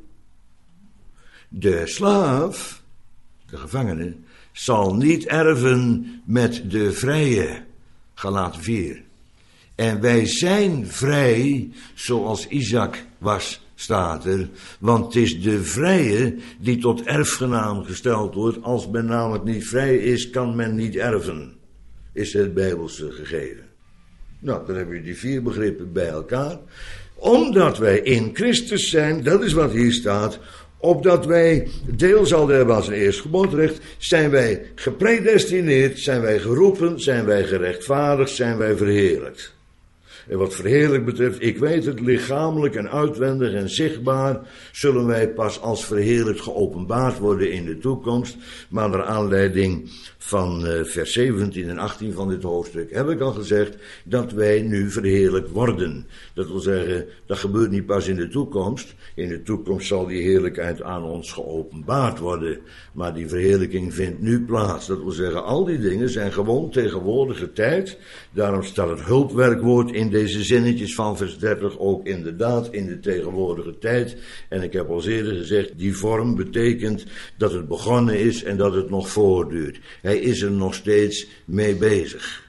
De slaaf, de gevangene, zal niet erven met de vrije. Galaten vier. En wij zijn vrij, zoals Isaac was, staat er. Want het is de vrije die tot erfgenaam gesteld wordt. Als men namelijk niet vrij is, kan men niet erven. Is het Bijbelse gegeven. Nou, dan hebben we die vier begrippen bij elkaar. Omdat wij in Christus zijn, dat is wat hier staat, opdat wij deel zouden hebben aan zijn eerstgeboorterecht, zijn wij gepredestineerd, zijn wij geroepen, zijn wij gerechtvaardigd, zijn wij verheerlijkt. En wat verheerlijk betreft, ik weet het, lichamelijk en uitwendig en zichtbaar zullen wij pas als verheerlijkt geopenbaard worden in de toekomst. Maar naar aanleiding van uh, vers zeventien en achttien van dit hoofdstuk heb ik al gezegd dat wij nu verheerlijkt worden. Dat wil zeggen, dat gebeurt niet pas in de toekomst. In de toekomst zal die heerlijkheid aan ons geopenbaard worden. Maar die verheerlijking vindt nu plaats. Dat wil zeggen, al die dingen zijn gewoon tegenwoordige tijd. Daarom staat het hulpwerkwoord in deze zinnetjes van vers dertig ook inderdaad in de tegenwoordige tijd. En ik heb al eerder gezegd, die vorm betekent dat het begonnen is en dat het nog voortduurt. Hij is er nog steeds mee bezig.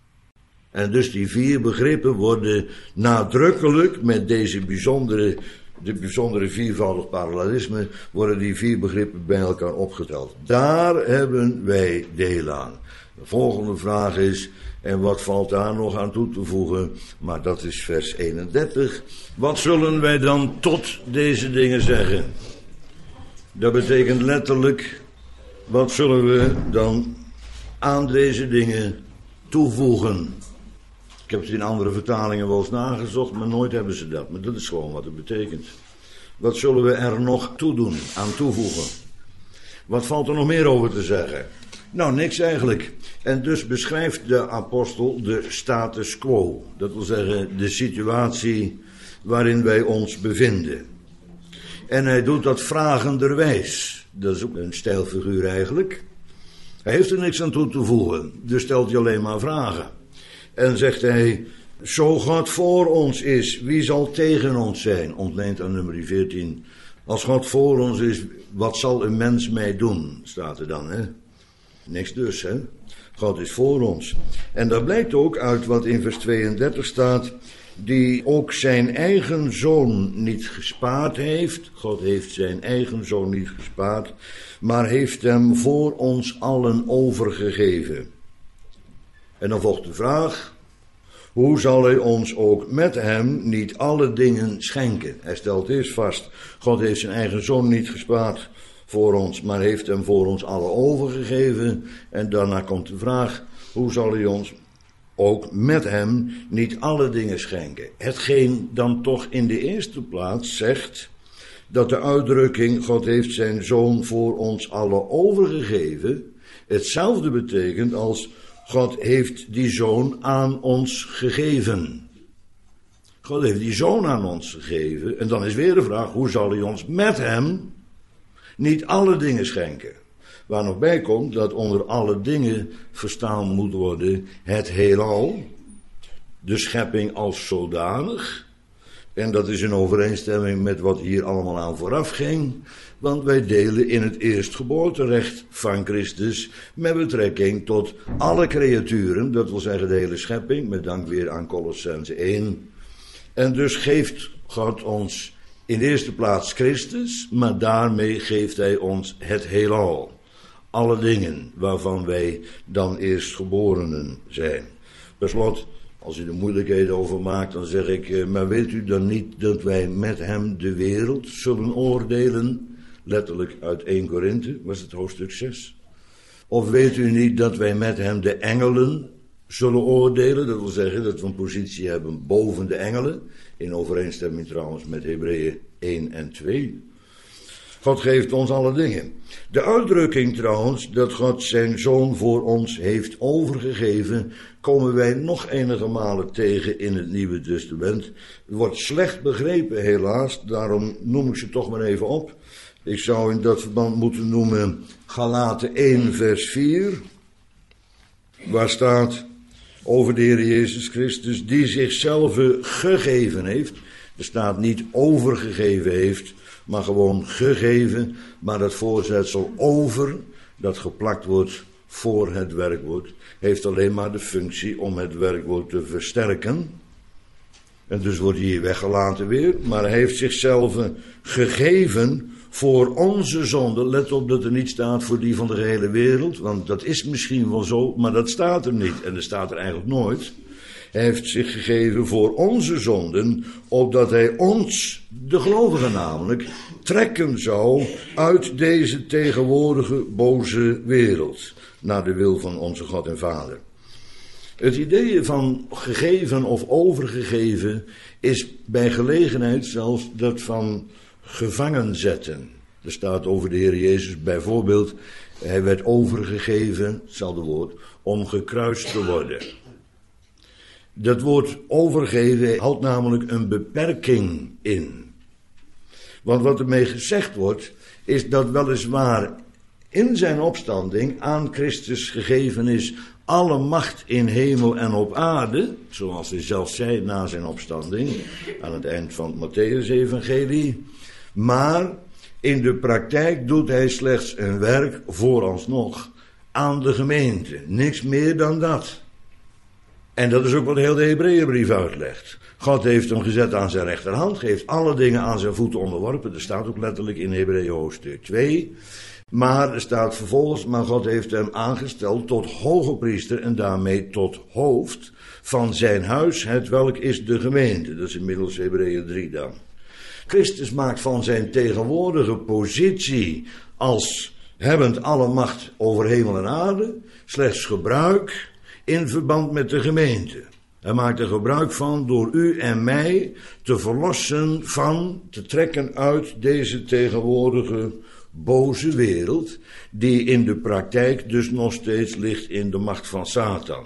En dus die vier begrippen worden nadrukkelijk met deze bijzondere de bijzondere viervoudig parallelisme, worden die vier begrippen bij elkaar opgeteld. Daar hebben wij deel aan. De volgende vraag is, en wat valt daar nog aan toe te voegen? Maar dat is vers eenendertig. Wat zullen wij dan tot deze dingen zeggen? Dat betekent letterlijk, wat zullen we dan aan deze dingen toevoegen? Ik heb het in andere vertalingen wel eens nagezocht, maar nooit hebben ze dat. Maar dat is gewoon wat het betekent. Wat zullen we er nog toedoen, aan toevoegen? Wat valt er nog meer over te zeggen? Nou, niks eigenlijk. En dus beschrijft de apostel de status quo. Dat wil zeggen, de situatie waarin wij ons bevinden. En hij doet dat vragenderwijs. Dat is ook een stijlfiguur eigenlijk. Hij heeft er niks aan toe te voegen. Dus stelt hij alleen maar vragen. En zegt hij, zo God voor ons is, wie zal tegen ons zijn? Ontleend aan nummer veertien. Als God voor ons is, wat zal een mens mij doen? Staat er dan, hè? Niks dus, hè? God is voor ons. En dat blijkt ook uit wat in vers tweeëndertig staat, die ook zijn eigen zoon niet gespaard heeft. God heeft zijn eigen zoon niet gespaard, maar heeft hem voor ons allen overgegeven. En dan volgt de vraag, hoe zal hij ons ook met hem niet alle dingen schenken? Hij stelt eerst vast, God heeft zijn eigen zoon niet gespaard voor ons, maar heeft hem voor ons allen overgegeven. En daarna komt de vraag, hoe zal hij ons ook met hem niet alle dingen schenken? Hetgeen dan toch in de eerste plaats zegt dat de uitdrukking, God heeft zijn zoon voor ons allen overgegeven, hetzelfde betekent als God heeft die zoon aan ons gegeven. God heeft die zoon aan ons gegeven. En dan is weer de vraag, hoe zal hij ons met hem niet alle dingen schenken? Waar nog bij komt dat onder alle dingen verstaan moet worden het heelal, de schepping als zodanig. En dat is in overeenstemming met wat hier allemaal aan vooraf ging. Want wij delen in het eerstgeboorterecht van Christus met betrekking tot alle creaturen, dat wil zeggen de hele schepping, met dank weer aan Kolossenzen één. En dus geeft God ons in de eerste plaats Christus, maar daarmee geeft hij ons het heelal. Alle dingen waarvan wij dan eerstgeborenen zijn. Per slot, als u er moeilijkheden over maakt, dan zeg ik, maar weet u dan niet dat wij met hem de wereld zullen oordelen? Letterlijk uit eerste Korinthe, was het hoofdstuk zes. Of weet u niet dat wij met hem de engelen zullen oordelen? Dat wil zeggen dat we een positie hebben boven de engelen. In overeenstemming trouwens met Hebreeën één en twee. God geeft ons alle dingen. De uitdrukking trouwens dat God zijn zoon voor ons heeft overgegeven, komen wij nog enige malen tegen in het Nieuwe Testament. Het wordt slecht begrepen helaas, daarom noem ik ze toch maar even op. Ik zou in dat verband moeten noemen Galaten één vers vier, waar staat over de Heer Jezus Christus, die zichzelf gegeven heeft. Er staat niet overgegeven heeft, maar gewoon gegeven. Maar dat voorzetsel over, dat geplakt wordt voor het werkwoord, heeft alleen maar de functie om het werkwoord te versterken. En dus wordt hier weggelaten weer, maar hij heeft zichzelf gegeven voor onze zonde. Let op dat er niet staat voor die van de hele wereld, want dat is misschien wel zo, maar dat staat er niet. En dat staat er eigenlijk nooit. Hij heeft zich gegeven voor onze zonden, opdat hij ons, de gelovigen namelijk, trekken zou uit deze tegenwoordige boze wereld, naar de wil van onze God en Vader. Het idee van gegeven of overgegeven is bij gelegenheid zelfs dat van gevangen zetten. Er staat over de Heer Jezus bijvoorbeeld, hij werd overgegeven, hetzelfde woord, om gekruist te worden. Dat woord overgeven houdt namelijk een beperking in. Want wat ermee gezegd wordt, is dat weliswaar in zijn opstanding aan Christus gegeven is alle macht in hemel en op aarde, zoals hij zelf zei na zijn opstanding, aan het eind van het Mattheüs-evangelie. Maar in de praktijk doet hij slechts een werk, vooralsnog, aan de gemeente. Niks meer dan dat. En dat is ook wat heel de Hebreeënbrief uitlegt. God heeft hem gezet aan zijn rechterhand, geeft alle dingen aan zijn voeten onderworpen. Dat staat ook letterlijk in Hebreeën hoofdstuk twee. Maar er staat vervolgens, maar God heeft hem aangesteld tot hoge priester en daarmee tot hoofd van zijn huis, het welk is de gemeente. Dat is inmiddels Hebreeën drie dan. Christus maakt van zijn tegenwoordige positie als hebbend alle macht over hemel en aarde slechts gebruik in verband met de gemeente. Hij maakt er gebruik van door u en mij te verlossen van, te trekken uit deze tegenwoordige boze wereld, die in de praktijk dus nog steeds ligt in de macht van Satan.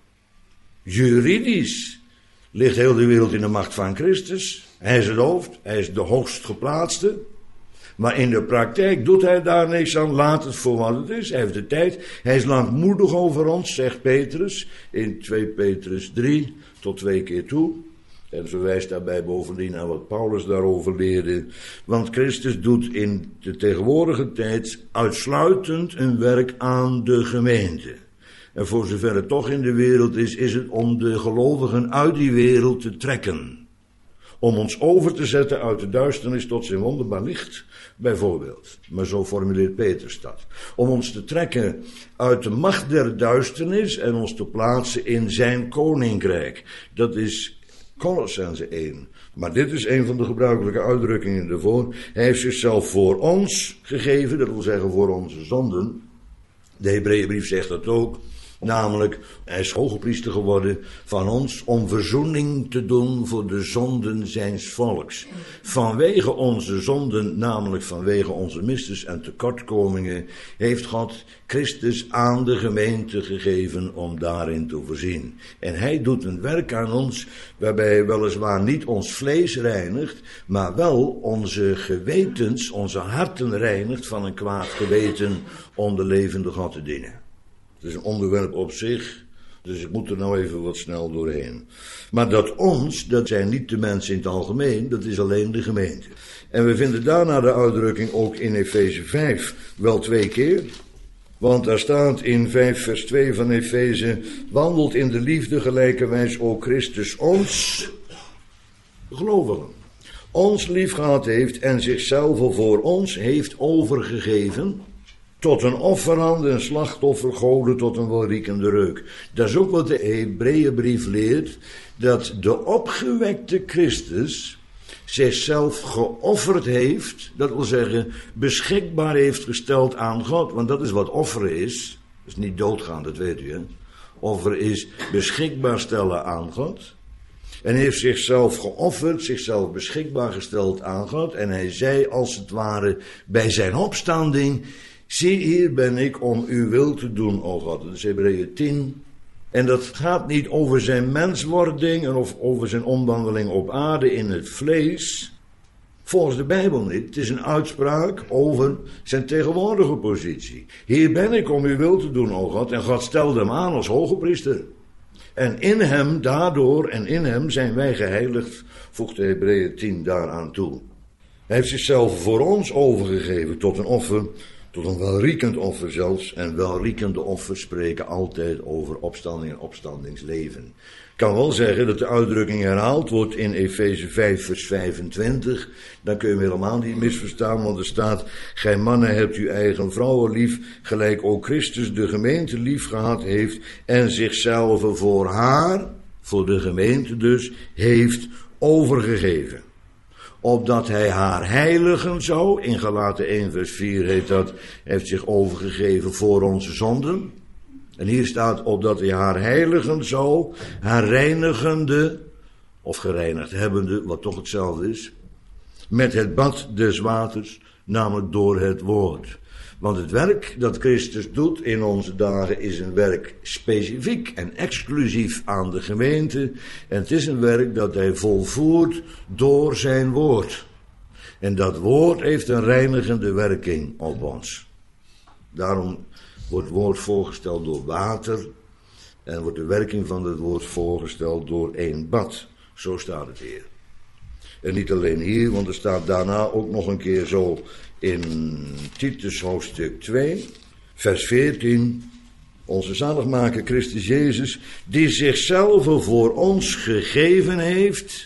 Juridisch ligt heel de wereld in de macht van Christus. Hij is het hoofd, hij is de hoogst geplaatste. Maar in de praktijk doet hij daar niks aan, laat het voor wat het is. Hij heeft de tijd, hij is langmoedig over ons, zegt Petrus in twee Petrus drie tot twee keer toe. En verwijst daarbij bovendien aan wat Paulus daarover leerde. Want Christus doet in de tegenwoordige tijd uitsluitend een werk aan de gemeente. En voor zover het toch in de wereld is, is het om de gelovigen uit die wereld te trekken. Om ons over te zetten uit de duisternis tot zijn wonderbaar licht, bijvoorbeeld. Maar zo formuleert Petrus dat. Om ons te trekken uit de macht der duisternis en ons te plaatsen in zijn koninkrijk. Dat is Kolossenzen één. Maar dit is een van de gebruikelijke uitdrukkingen ervoor. Hij heeft zichzelf voor ons gegeven, dat wil zeggen voor onze zonden. De Hebreeënbrief zegt dat ook. Namelijk, hij is hoge priester geworden van ons om verzoening te doen voor de zonden zijns volks. Vanwege onze zonden, namelijk vanwege onze mistes en tekortkomingen, heeft God Christus aan de gemeente gegeven om daarin te voorzien. En hij doet een werk aan ons waarbij hij weliswaar niet ons vlees reinigt, maar wel onze gewetens, onze harten reinigt van een kwaad geweten om de levende God te dienen. Het is een onderwerp op zich, dus ik moet er nou even wat snel doorheen. Maar dat ons, dat zijn niet de mensen in het algemeen, dat is alleen de gemeente. En we vinden daarna de uitdrukking ook in Efeze vijf wel twee keer. Want daar staat in vijf vers twee van Efeze, wandelt in de liefde gelijkerwijs ook Christus ons, gelovigen, ons liefgehad heeft en zichzelf voor ons heeft overgegeven tot een offerhand, een slachtoffer, goden tot een welriekende reuk. Dat is ook wat de Hebreeënbrief leert, dat de opgewekte Christus zichzelf geofferd heeft, dat wil zeggen beschikbaar heeft gesteld aan God. Want dat is wat offeren is. Dat is niet doodgaan, dat weet u, hè. Offeren is beschikbaar stellen aan God. En hij heeft zichzelf geofferd, zichzelf beschikbaar gesteld aan God. En hij zei als het ware bij zijn opstanding, zie, hier ben ik om uw wil te doen, o God. Dat is Hebreeën tien. En dat gaat niet over zijn menswording en of over zijn omwandeling op aarde in het vlees. Volgens de Bijbel niet. Het is een uitspraak over zijn tegenwoordige positie. Hier ben ik om uw wil te doen, o God. En God stelde hem aan als hoge priester. En in hem, daardoor en in hem zijn wij geheiligd, voegt de Hebreeën tien daaraan toe. Hij heeft zichzelf voor ons overgegeven tot een offer, tot een welriekend offer zelfs. En welriekende offers spreken altijd over opstanding en opstandingsleven. Ik kan wel zeggen dat de uitdrukking herhaald wordt in Efeze vijf vers vijfentwintig. Dan kun je hem helemaal niet misverstaan, want er staat, gij mannen hebt uw eigen vrouwen lief, gelijk ook Christus de gemeente lief gehad heeft en zichzelf voor haar, voor de gemeente dus, heeft overgegeven. Opdat hij haar heiligen zou, in Galaten één vers vier heet dat, heeft zich overgegeven voor onze zonden. En hier staat, opdat hij haar heiligen zou, haar reinigende, of gereinigd hebbende, wat toch hetzelfde is, met het bad des waters, namelijk door het woord. Want het werk dat Christus doet in onze dagen is een werk specifiek en exclusief aan de gemeente. En het is een werk dat hij volvoert door zijn woord. En dat woord heeft een reinigende werking op ons. Daarom wordt het woord voorgesteld door water en wordt de werking van het woord voorgesteld door één bad. Zo staat het hier. En niet alleen hier, want er staat daarna ook nog een keer zo in Titus hoofdstuk twee, vers veertien. onze zaligmaker Christus Jezus, die zichzelf voor ons gegeven heeft,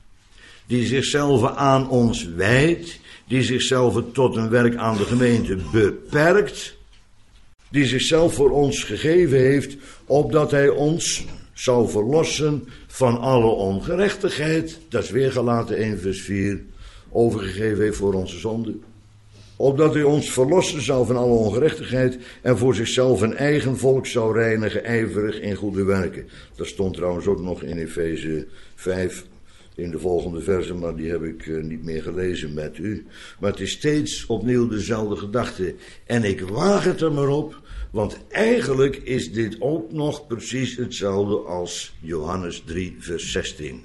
die zichzelf aan ons wijdt, die zichzelf tot een werk aan de gemeente beperkt, die zichzelf voor ons gegeven heeft, opdat hij ons zou verlossen van alle ongerechtigheid. Dat is weer Galaten één vers vier, overgegeven heeft voor onze zonde. Opdat hij ons verlossen zou van alle ongerechtigheid en voor zichzelf een eigen volk zou reinigen, ijverig in goede werken. Dat stond trouwens ook nog in Efeze vijf in de volgende versen, maar die heb ik uh, niet meer gelezen met u. Maar het is steeds opnieuw dezelfde gedachte. En ik waag het er maar op, want eigenlijk is dit ook nog precies hetzelfde als Johannes drie vers zestien.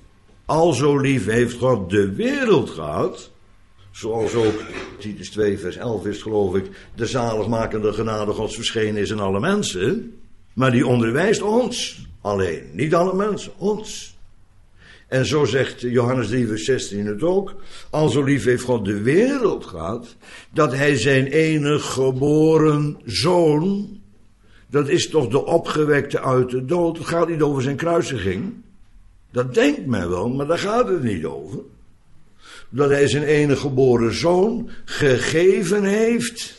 Alzo lief heeft God de wereld gehad, zoals ook Titus twee vers elf is, geloof ik, de zaligmakende genade Gods verschenen is in alle mensen, maar die onderwijst ons alleen, niet alle mensen, ons. En zo zegt Johannes drie vers zestien het ook, alzo lief heeft God de wereld gehad, dat hij zijn enige geboren zoon, dat is toch de opgewekte uit de dood, het gaat niet over zijn kruisiging, dat denkt men wel, maar daar gaat het niet over. Dat hij zijn enige geboren zoon gegeven heeft,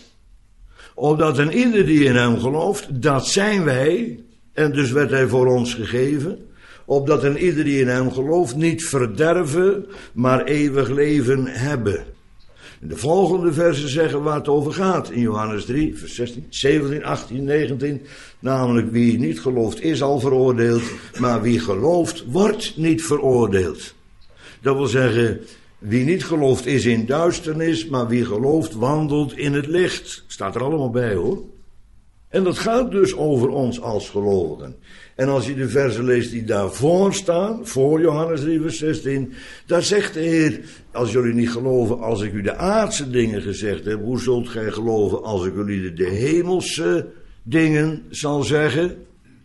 opdat een ieder die in hem gelooft, dat zijn wij, en dus werd hij voor ons gegeven, opdat een ieder die in hem gelooft niet verderven, maar eeuwig leven hebben. De volgende versen zeggen waar het over gaat in Johannes drie, vers zestien, zeventien, achttien, negentien. Namelijk wie niet gelooft is al veroordeeld, maar wie gelooft wordt niet veroordeeld. Dat wil zeggen, wie niet gelooft is in duisternis, maar wie gelooft wandelt in het licht. Staat er allemaal bij hoor. En dat gaat dus over ons als gelovigen. En als je de versen leest die daarvoor staan, voor Johannes drie vers zestien, daar zegt de Heer, als jullie niet geloven als ik u de aardse dingen gezegd heb, hoe zult gij geloven als ik jullie de hemelse dingen zal zeggen?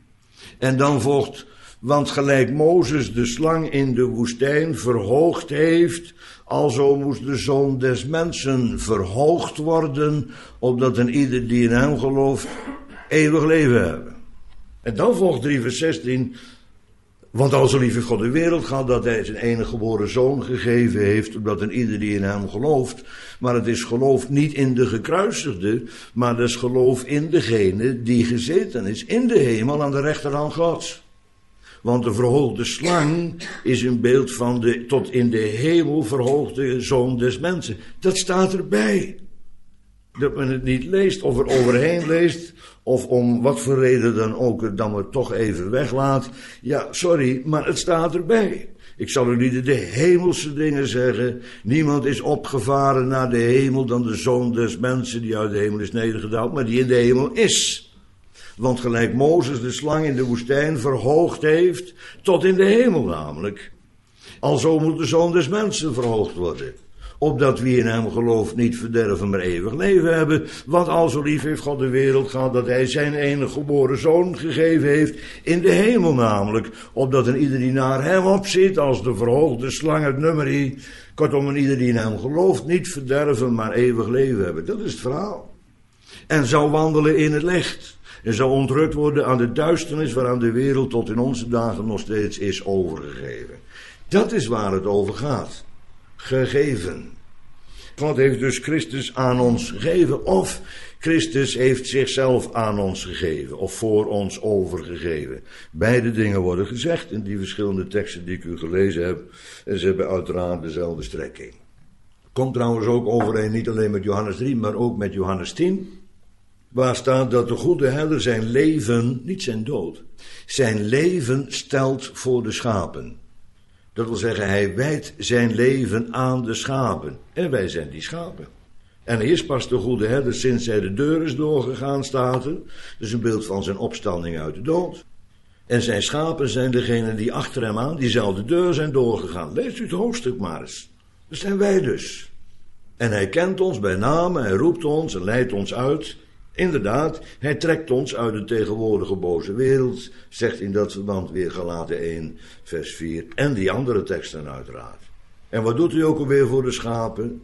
En dan volgt, want gelijk Mozes de slang in de woestijn verhoogd heeft, alzo moest de Zoon des Mensen verhoogd worden, opdat een ieder die in hem gelooft eeuwig leven hebben. En dan volgt drie vers zestien, want alzo lief heeft God de wereld gehad, dat hij zijn enige geboren Zoon gegeven heeft, opdat een ieder die in hem gelooft, maar het is geloof niet in de gekruisigde, maar het is geloof in degene die gezeten is in de hemel aan de rechterhand Gods. Want de verhoogde slang is een beeld van de tot in de hemel verhoogde Zoon des Mensen. Dat staat erbij. Dat men het niet leest of er overheen leest, of om wat voor reden dan ook het dan maar toch even weglaat. Ja, sorry, maar het staat erbij. Ik zal u niet de hemelse dingen zeggen. Niemand is opgevaren naar de hemel dan de Zoon des Mensen die uit de hemel is nedergedaald, maar die in de hemel is. Want gelijk Mozes de slang in de woestijn verhoogd heeft, tot in de hemel namelijk. Alzo moet de Zoon des Mensen verhoogd worden. Opdat wie in hem gelooft niet verderven, maar eeuwig leven hebben. Want alzo lief heeft God de wereld gehad, dat hij zijn enige geboren Zoon gegeven heeft, in de hemel namelijk. Opdat een ieder die naar hem opziet, als de verhoogde slang het nummerie, kortom een ieder die in hem gelooft, niet verderven, maar eeuwig leven hebben. Dat is het verhaal. En zou wandelen in het licht. En zou ontrukt worden aan de duisternis waaraan de wereld tot in onze dagen nog steeds is overgegeven. Dat is waar het over gaat. Gegeven. God heeft dus Christus aan ons gegeven, of Christus heeft zichzelf aan ons gegeven, of voor ons overgegeven. Beide dingen worden gezegd in die verschillende teksten die ik u gelezen heb, en ze hebben uiteraard dezelfde strekking. Komt trouwens ook overeen niet alleen met Johannes drie, maar ook met Johannes tien. Waar staat dat de goede herder zijn leven, niet zijn dood, zijn leven stelt voor de schapen. Dat wil zeggen, hij wijdt zijn leven aan de schapen. En wij zijn die schapen. En hij is pas de goede herder sinds hij de deur is doorgegaan, staat er. Dus een beeld van zijn opstanding uit de dood. En zijn schapen zijn degenen die achter hem aan diezelfde deur zijn doorgegaan. Leest u het hoofdstuk maar eens. Dat zijn wij dus. En hij kent ons bij naam, hij roept ons en leidt ons uit. Inderdaad, hij trekt ons uit de tegenwoordige boze wereld, zegt in dat verband weer Galaten één, vers vier, en die andere teksten uiteraard. En wat doet hij ook alweer voor de schapen?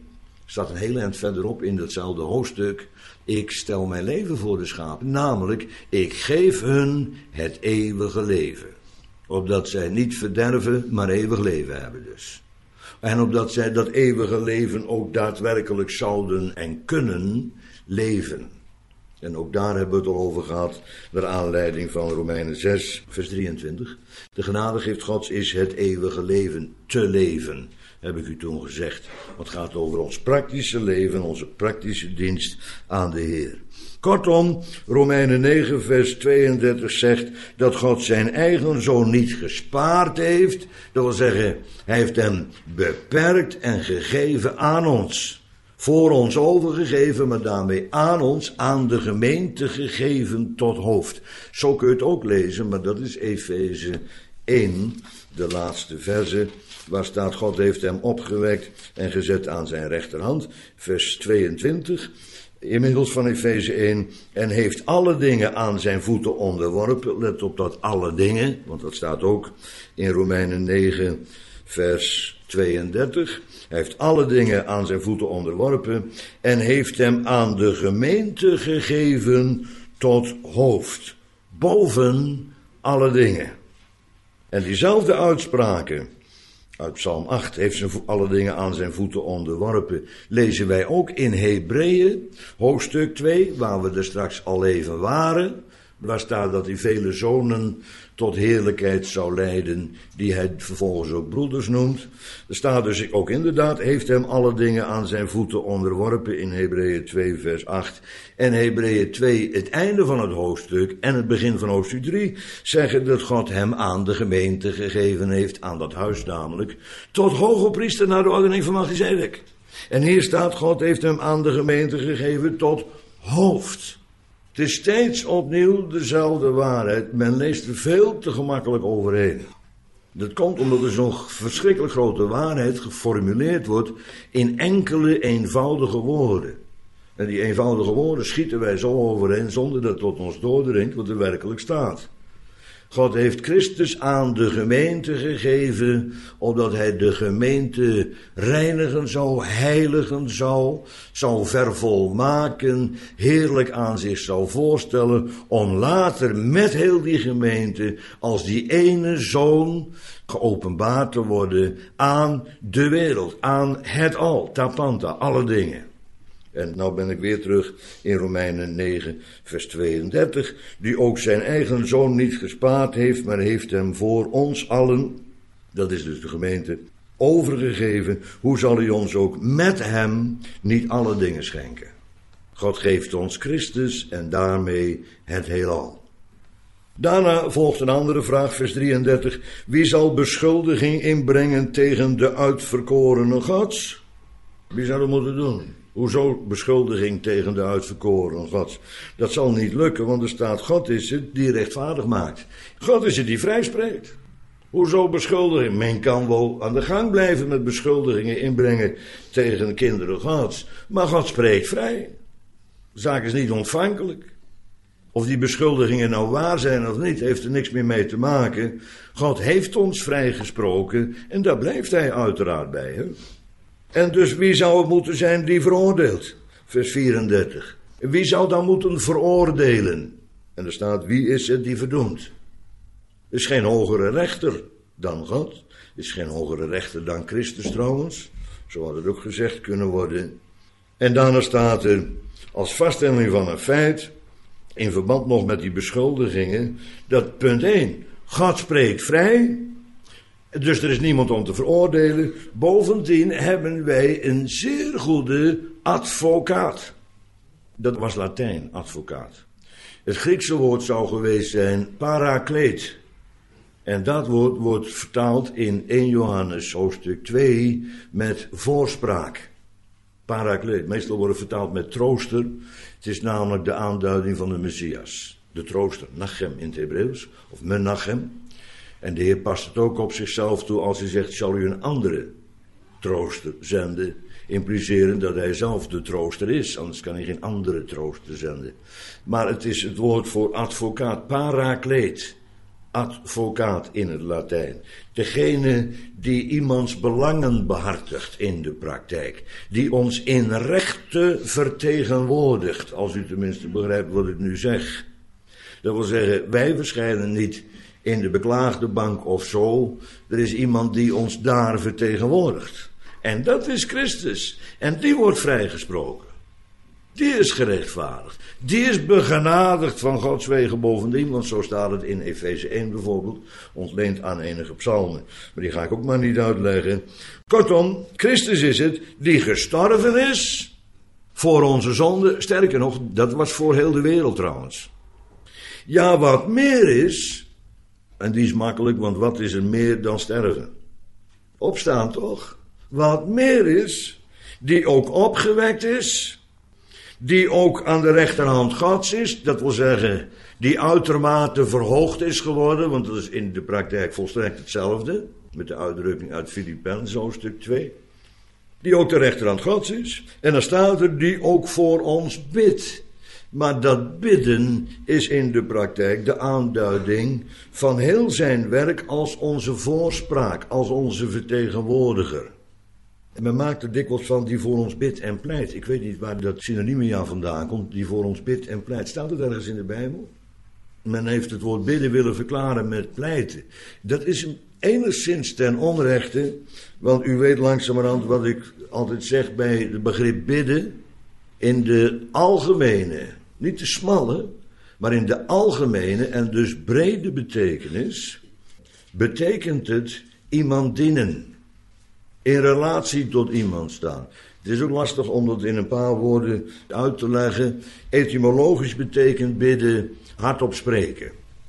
Staat een heel eind verderop in datzelfde hoofdstuk. Ik stel mijn leven voor de schapen. Namelijk, ik geef hun het eeuwige leven. Opdat zij niet verderven, maar eeuwig leven hebben dus. En opdat zij dat eeuwige leven ook daadwerkelijk zouden en kunnen leven. En ook daar hebben we het al over gehad, naar aanleiding van Romeinen zes, vers drieëntwintig. De genadegift Gods is het eeuwige leven te leven, heb ik u toen gezegd. Het gaat over ons praktische leven, onze praktische dienst aan de Heer. Kortom, Romeinen negen, vers tweeëndertig zegt dat God zijn eigen zoon niet gespaard heeft. Dat wil zeggen, hij heeft hem beperkt en gegeven aan ons. Voor ons overgegeven, maar daarmee aan ons, aan de gemeente gegeven tot hoofd. Zo kun je het ook lezen, maar dat is Efeze één, de laatste verse, waar staat: God heeft hem opgewekt en gezet aan zijn rechterhand. Vers tweeëntwintig, inmiddels van Efeze één, en heeft alle dingen aan zijn voeten onderworpen. Let op dat alle dingen, want dat staat ook in Romeinen negen, vers tweeëndertig. Hij heeft alle dingen aan zijn voeten onderworpen en heeft hem aan de gemeente gegeven tot hoofd, boven alle dingen. En diezelfde uitspraken uit Psalm acht, heeft zijn alle dingen aan zijn voeten onderworpen, lezen wij ook in Hebreeën, hoofdstuk twee, waar we er straks al even waren. Waar staat dat hij vele zonen tot heerlijkheid zou leiden, die hij vervolgens ook broeders noemt. Er staat dus ook inderdaad, heeft hem alle dingen aan zijn voeten onderworpen in Hebreeën twee vers acht. En Hebreeën twee, het einde van het hoofdstuk en het begin van hoofdstuk drie, zeggen dat God hem aan de gemeente gegeven heeft, aan dat huis namelijk, tot hoge priester naar de ordening van Melchizedek. En hier staat, God heeft hem aan de gemeente gegeven tot hoofd. Het is steeds opnieuw dezelfde waarheid. Men leest er veel te gemakkelijk overheen. Dat komt omdat er zo'n verschrikkelijk grote waarheid geformuleerd wordt in enkele eenvoudige woorden. En die eenvoudige woorden schieten wij zo overheen zonder dat het tot ons doordringt wat er werkelijk staat. God heeft Christus aan de gemeente gegeven, opdat hij de gemeente reinigen zou, heiligen zou, zou vervolmaken, heerlijk aan zich zou voorstellen, om later met heel die gemeente als die ene zoon geopenbaard te worden aan de wereld, aan het al, tapanta, alle dingen. En nou ben ik weer terug in Romeinen negen, vers tweeëndertig, die ook zijn eigen zoon niet gespaard heeft, maar heeft hem voor ons allen, dat is dus de gemeente, overgegeven. Hoe zal hij ons ook met hem niet alle dingen schenken? God geeft ons Christus en daarmee het heelal. Daarna volgt een andere vraag, vers drieëndertig. Wie zal beschuldiging inbrengen tegen de uitverkorenen Gods? Wie zou dat moeten doen? Hoezo beschuldiging tegen de uitverkoren Gods? Dat zal niet lukken, want er staat, God is het die rechtvaardig maakt. God is het die vrijspreekt. Hoezo beschuldiging? Men kan wel aan de gang blijven met beschuldigingen inbrengen tegen kinderen Gods. Maar God spreekt vrij. De zaak is niet ontvankelijk. Of die beschuldigingen nou waar zijn of niet, heeft er niks meer mee te maken. God heeft ons vrijgesproken en daar blijft hij uiteraard bij. Hè? En dus wie zou het moeten zijn die veroordeelt? Vers vierendertig. Wie zou dan moeten veroordelen? En er staat, wie is het die verdoemt? Er is geen hogere rechter dan God. Er is geen hogere rechter dan Christus trouwens. Zo had het ook gezegd kunnen worden. En daarna staat er, als vaststelling van een feit, in verband nog met die beschuldigingen, dat punt één, God spreekt vrij. Dus er is niemand om te veroordelen. Bovendien hebben wij een zeer goede advocaat. Dat was Latijn, advocaat. Het Griekse woord zou geweest zijn parakleet. En dat woord wordt vertaald in eerste Johannes hoofdstuk twee met voorspraak. Parakleet, meestal wordt het vertaald met trooster. Het is namelijk de aanduiding van de Messias. De trooster, Nachem in het Hebreeuws, of Menachem. En de Heer past het ook op zichzelf toe als hij zegt, zal u een andere trooster zenden, implicerend dat hij zelf de trooster is, anders kan hij geen andere trooster zenden. Maar het is het woord voor advocaat, parakleet. advocaat in het Latijn. Degene die iemands belangen behartigt in de praktijk. Die ons in rechten vertegenwoordigt, als u tenminste begrijpt wat ik nu zeg. Dat wil zeggen, wij verschijnen niet in de beklaagde bank of zo. Er is iemand die ons daar vertegenwoordigt. En dat is Christus. En die wordt vrijgesproken. Die is gerechtvaardigd. Die is begenadigd van Gods wegen bovendien. Want zo staat het in Efeze één bijvoorbeeld. Ontleend aan enige psalmen. Maar die ga ik ook maar niet uitleggen. Kortom, Christus is het die gestorven is voor onze zonde. Sterker nog, dat was voor heel de wereld trouwens. Ja, wat meer is, en die is makkelijk, want wat is er meer dan sterven? Opstaan toch? Wat meer is, die ook opgewekt is, die ook aan de rechterhand Gods is, dat wil zeggen, die uitermate verhoogd is geworden, want dat is in de praktijk volstrekt hetzelfde, met de uitdrukking uit Filippenzen, hoofdstuk twee, die ook de rechterhand Gods is, en dan staat er, die ook voor ons bidt. Maar dat bidden is in de praktijk de aanduiding van heel zijn werk als onze voorspraak, als onze vertegenwoordiger. En men maakt er dikwijls van die voor ons bidt en pleit. Ik weet niet waar dat synoniemia vandaan komt, die voor ons bidt en pleit. Staat het ergens in de Bijbel? Men heeft het woord bidden willen verklaren met pleiten. Dat is enigszins ten onrechte, want u weet langzamerhand wat ik altijd zeg bij het begrip bidden. In de algemene, niet de smalle, maar in de algemene en dus brede betekenis, betekent het iemand dienen. In relatie tot iemand staan. Het is ook lastig om dat in een paar woorden uit te leggen. Etymologisch betekent bidden hardop spreken.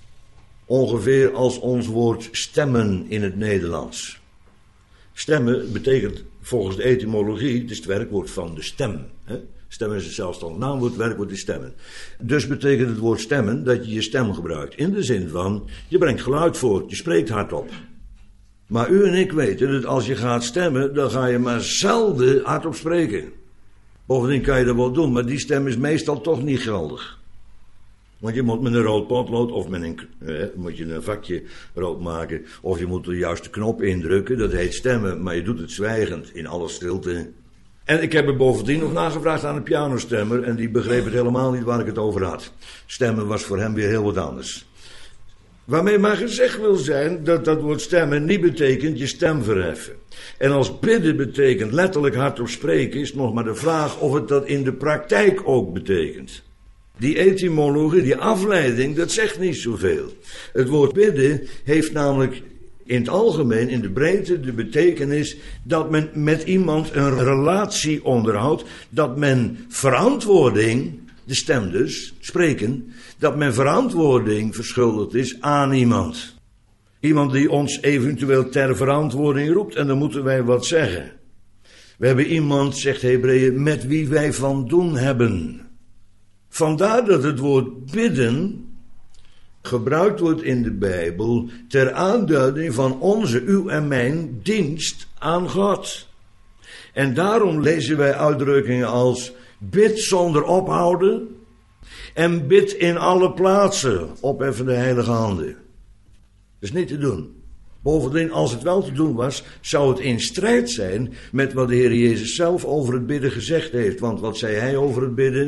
Ongeveer als ons woord stemmen in het Nederlands. Stemmen betekent volgens de etymologie, het is het werkwoord van de stem. Hè? Stemmen is het zelfstandig naamwoord, het werkwoord is stemmen. Dus betekent het woord stemmen dat je je stem gebruikt. In de zin van, je brengt geluid voort, je spreekt hardop. Maar u en ik weten dat als je gaat stemmen, dan ga je maar zelden hardop spreken. Bovendien kan je dat wel doen, maar die stem is meestal toch niet geldig. Want je moet met een rood potlood, of met een, eh, moet je een vakje rood maken, of je moet de juiste knop indrukken, dat heet stemmen, maar je doet het zwijgend, in alle stilte. En ik heb er bovendien nog nagevraagd aan een pianostemmer, en die begreep het helemaal niet waar ik het over had. Stemmen was voor hem weer heel wat anders. Waarmee maar gezegd wil zijn dat dat woord stemmen niet betekent je stem verheffen. En als bidden betekent letterlijk hardop spreken, is nog maar de vraag of het dat in de praktijk ook betekent. Die etymologie, die afleiding, dat zegt niet zoveel. Het woord bidden heeft namelijk in het algemeen, in de breedte, de betekenis dat men met iemand een relatie onderhoudt, dat men verantwoording, de stem dus, spreken, dat men verantwoording verschuldigd is aan iemand. Iemand die ons eventueel ter verantwoording roept en dan moeten wij wat zeggen. We hebben iemand, zegt Hebreeën, met wie wij van doen hebben. Vandaar dat het woord bidden gebruikt wordt in de Bijbel ter aanduiding van onze, uw en mijn dienst aan God. En daarom lezen wij uitdrukkingen als bid zonder ophouden en bid in alle plaatsen, opheffen de heilige handen. Dat is niet te doen. Bovendien, als het wel te doen was, zou het in strijd zijn met wat de Heer Jezus zelf over het bidden gezegd heeft. Want wat zei hij over het bidden?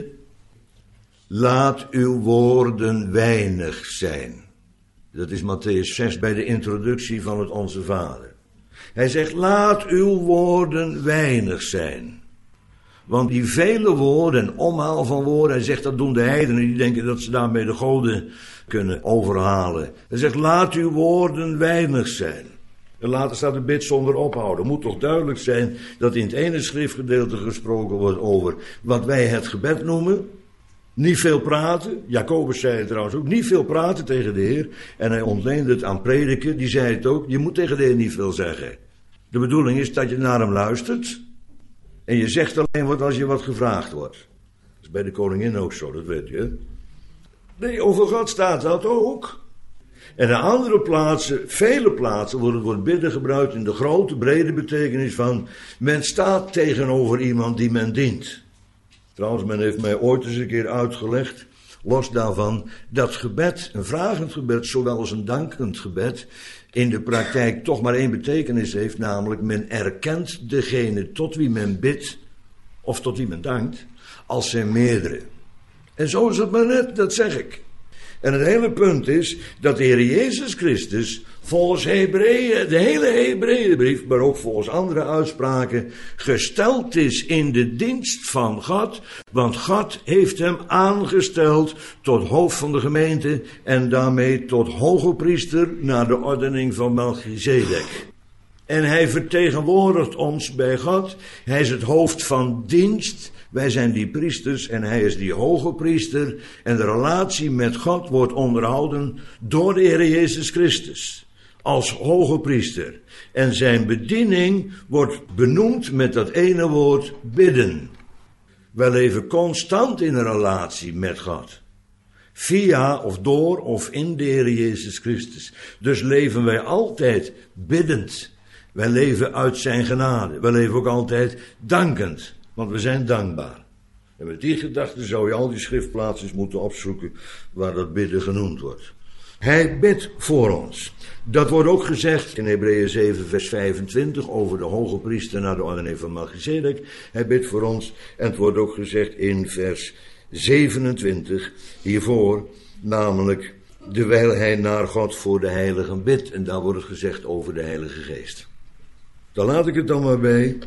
Laat uw woorden weinig zijn. Dat is Mattheüs zes bij de introductie van het Onze Vader. Hij zegt, laat uw woorden weinig zijn. Want die vele woorden en omhaal van woorden, hij zegt dat doen de heidenen, die denken dat ze daarmee de goden kunnen overhalen. Hij zegt, laat uw woorden weinig zijn. En later staat de bid zonder ophouden. Moet toch duidelijk zijn dat in het ene schriftgedeelte gesproken wordt over wat wij het gebed noemen. Niet veel praten. Jacobus zei het trouwens ook. Niet veel praten tegen de Heer. En hij ontleende het aan prediken. Die zei het ook. Je moet tegen de Heer niet veel zeggen. De bedoeling is dat je naar hem luistert. En je zegt alleen wat als je wat gevraagd wordt. Dat is bij de koningin ook zo, dat weet je. Nee, over God staat dat ook. En in andere plaatsen, vele plaatsen, wordt het woord bidden gebruikt in de grote, brede betekenis van men staat tegenover iemand die men dient. Trouwens, men heeft mij ooit eens een keer uitgelegd Los daarvan dat gebed, een vragend gebed, zowel als een dankend gebed, in de praktijk toch maar één betekenis heeft, namelijk men erkent degene tot wie men bidt, of tot wie men dankt, als zijn meerdere. En zo is het maar net, dat zeg ik. En het hele punt is dat de Heer Jezus Christus volgens Hebreeën, de hele Hebreeënbrief, maar ook volgens andere uitspraken, gesteld is in de dienst van God, want God heeft hem aangesteld tot hoofd van de gemeente en daarmee tot hoge priester naar de ordening van Melchizedek. En hij vertegenwoordigt ons bij God, hij is het hoofd van dienst. Wij zijn die priesters en hij is die hoge priester. En de relatie met God wordt onderhouden door de Heer Jezus Christus. Als hoge priester. En zijn bediening wordt benoemd met dat ene woord bidden. Wij leven constant in een relatie met God. Via of door of in de Heer Jezus Christus. Dus leven wij altijd biddend. Wij leven uit zijn genade. Wij leven ook altijd dankend. Want we zijn dankbaar. En met die gedachte zou je al die schriftplaatsjes moeten opzoeken waar dat bidden genoemd wordt. Hij bidt voor ons. Dat wordt ook gezegd in Hebreeën zeven vers vijfentwintig over de hoge priester naar de ordening van Melchizedek. Hij bidt voor ons. En het wordt ook gezegd in vers zevenentwintig hiervoor, namelijk dewijl hij naar God voor de heiligen bidt. En daar wordt het gezegd over de Heilige Geest. Daar laat ik het dan maar bij.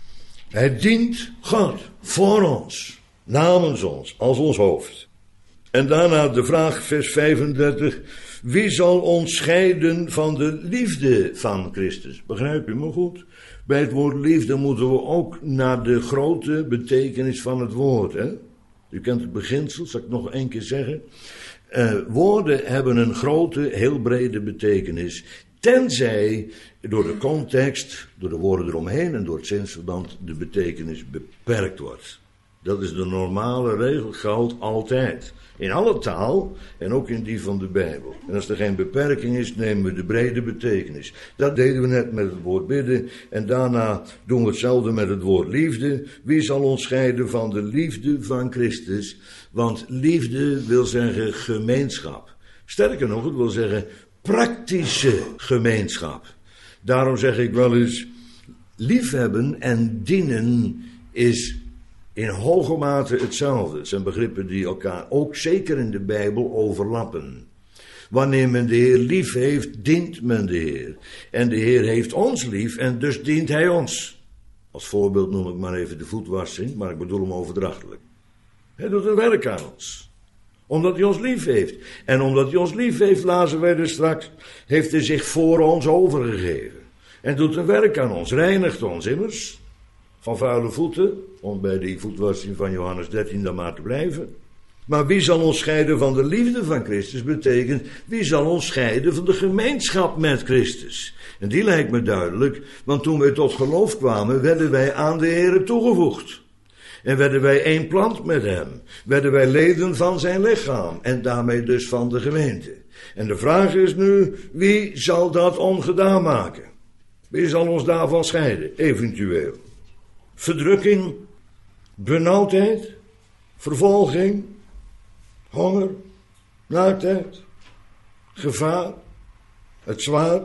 Hij dient God voor ons, namens ons, als ons hoofd. En daarna de vraag, vers vijfendertig. Wie zal ons scheiden van de liefde van Christus? Begrijp je me goed? Bij het woord liefde moeten we ook naar de grote betekenis van het woord. Hè? U kent het beginsel, zal ik nog één keer zeggen. Uh, woorden hebben een grote, heel brede betekenis. Tenzij door de context, door de woorden eromheen en door het zinsverband de betekenis beperkt wordt. Dat is de normale regel, geldt altijd. In alle taal en ook in die van de Bijbel. En als er geen beperking is, nemen we de brede betekenis. Dat deden we net met het woord bidden. En daarna doen we hetzelfde met het woord liefde. Wie zal ons scheiden van de liefde van Christus? Want liefde wil zeggen gemeenschap. Sterker nog, het wil zeggen praktische gemeenschap. Daarom zeg ik wel eens, liefhebben en dienen is in hoge mate hetzelfde. Het zijn begrippen die elkaar ook zeker in de Bijbel overlappen. Wanneer men de Heer lief heeft, dient men de Heer. En de Heer heeft ons lief en dus dient hij ons. Als voorbeeld noem ik maar even de voetwassing, maar ik bedoel hem overdrachtelijk. Hij doet een werk aan ons. Omdat hij ons lief heeft. En omdat hij ons lief heeft, lazen wij dus straks, heeft hij zich voor ons overgegeven. En doet een werk aan ons, reinigt ons immers. Van vuile voeten, om bij die voetwassing van Johannes dertien dan maar te blijven. Maar wie zal ons scheiden van de liefde van Christus, betekent, wie zal ons scheiden van de gemeenschap met Christus? En die lijkt me duidelijk, want toen wij tot geloof kwamen, werden wij aan de Heere toegevoegd. En werden wij één plant met hem. Werden wij leden van zijn lichaam. En daarmee dus van de gemeente. En de vraag is nu, wie zal dat ongedaan maken? Wie zal ons daarvan scheiden, eventueel? Verdrukking, benauwdheid, vervolging, honger, naaktheid, gevaar, het zwaard.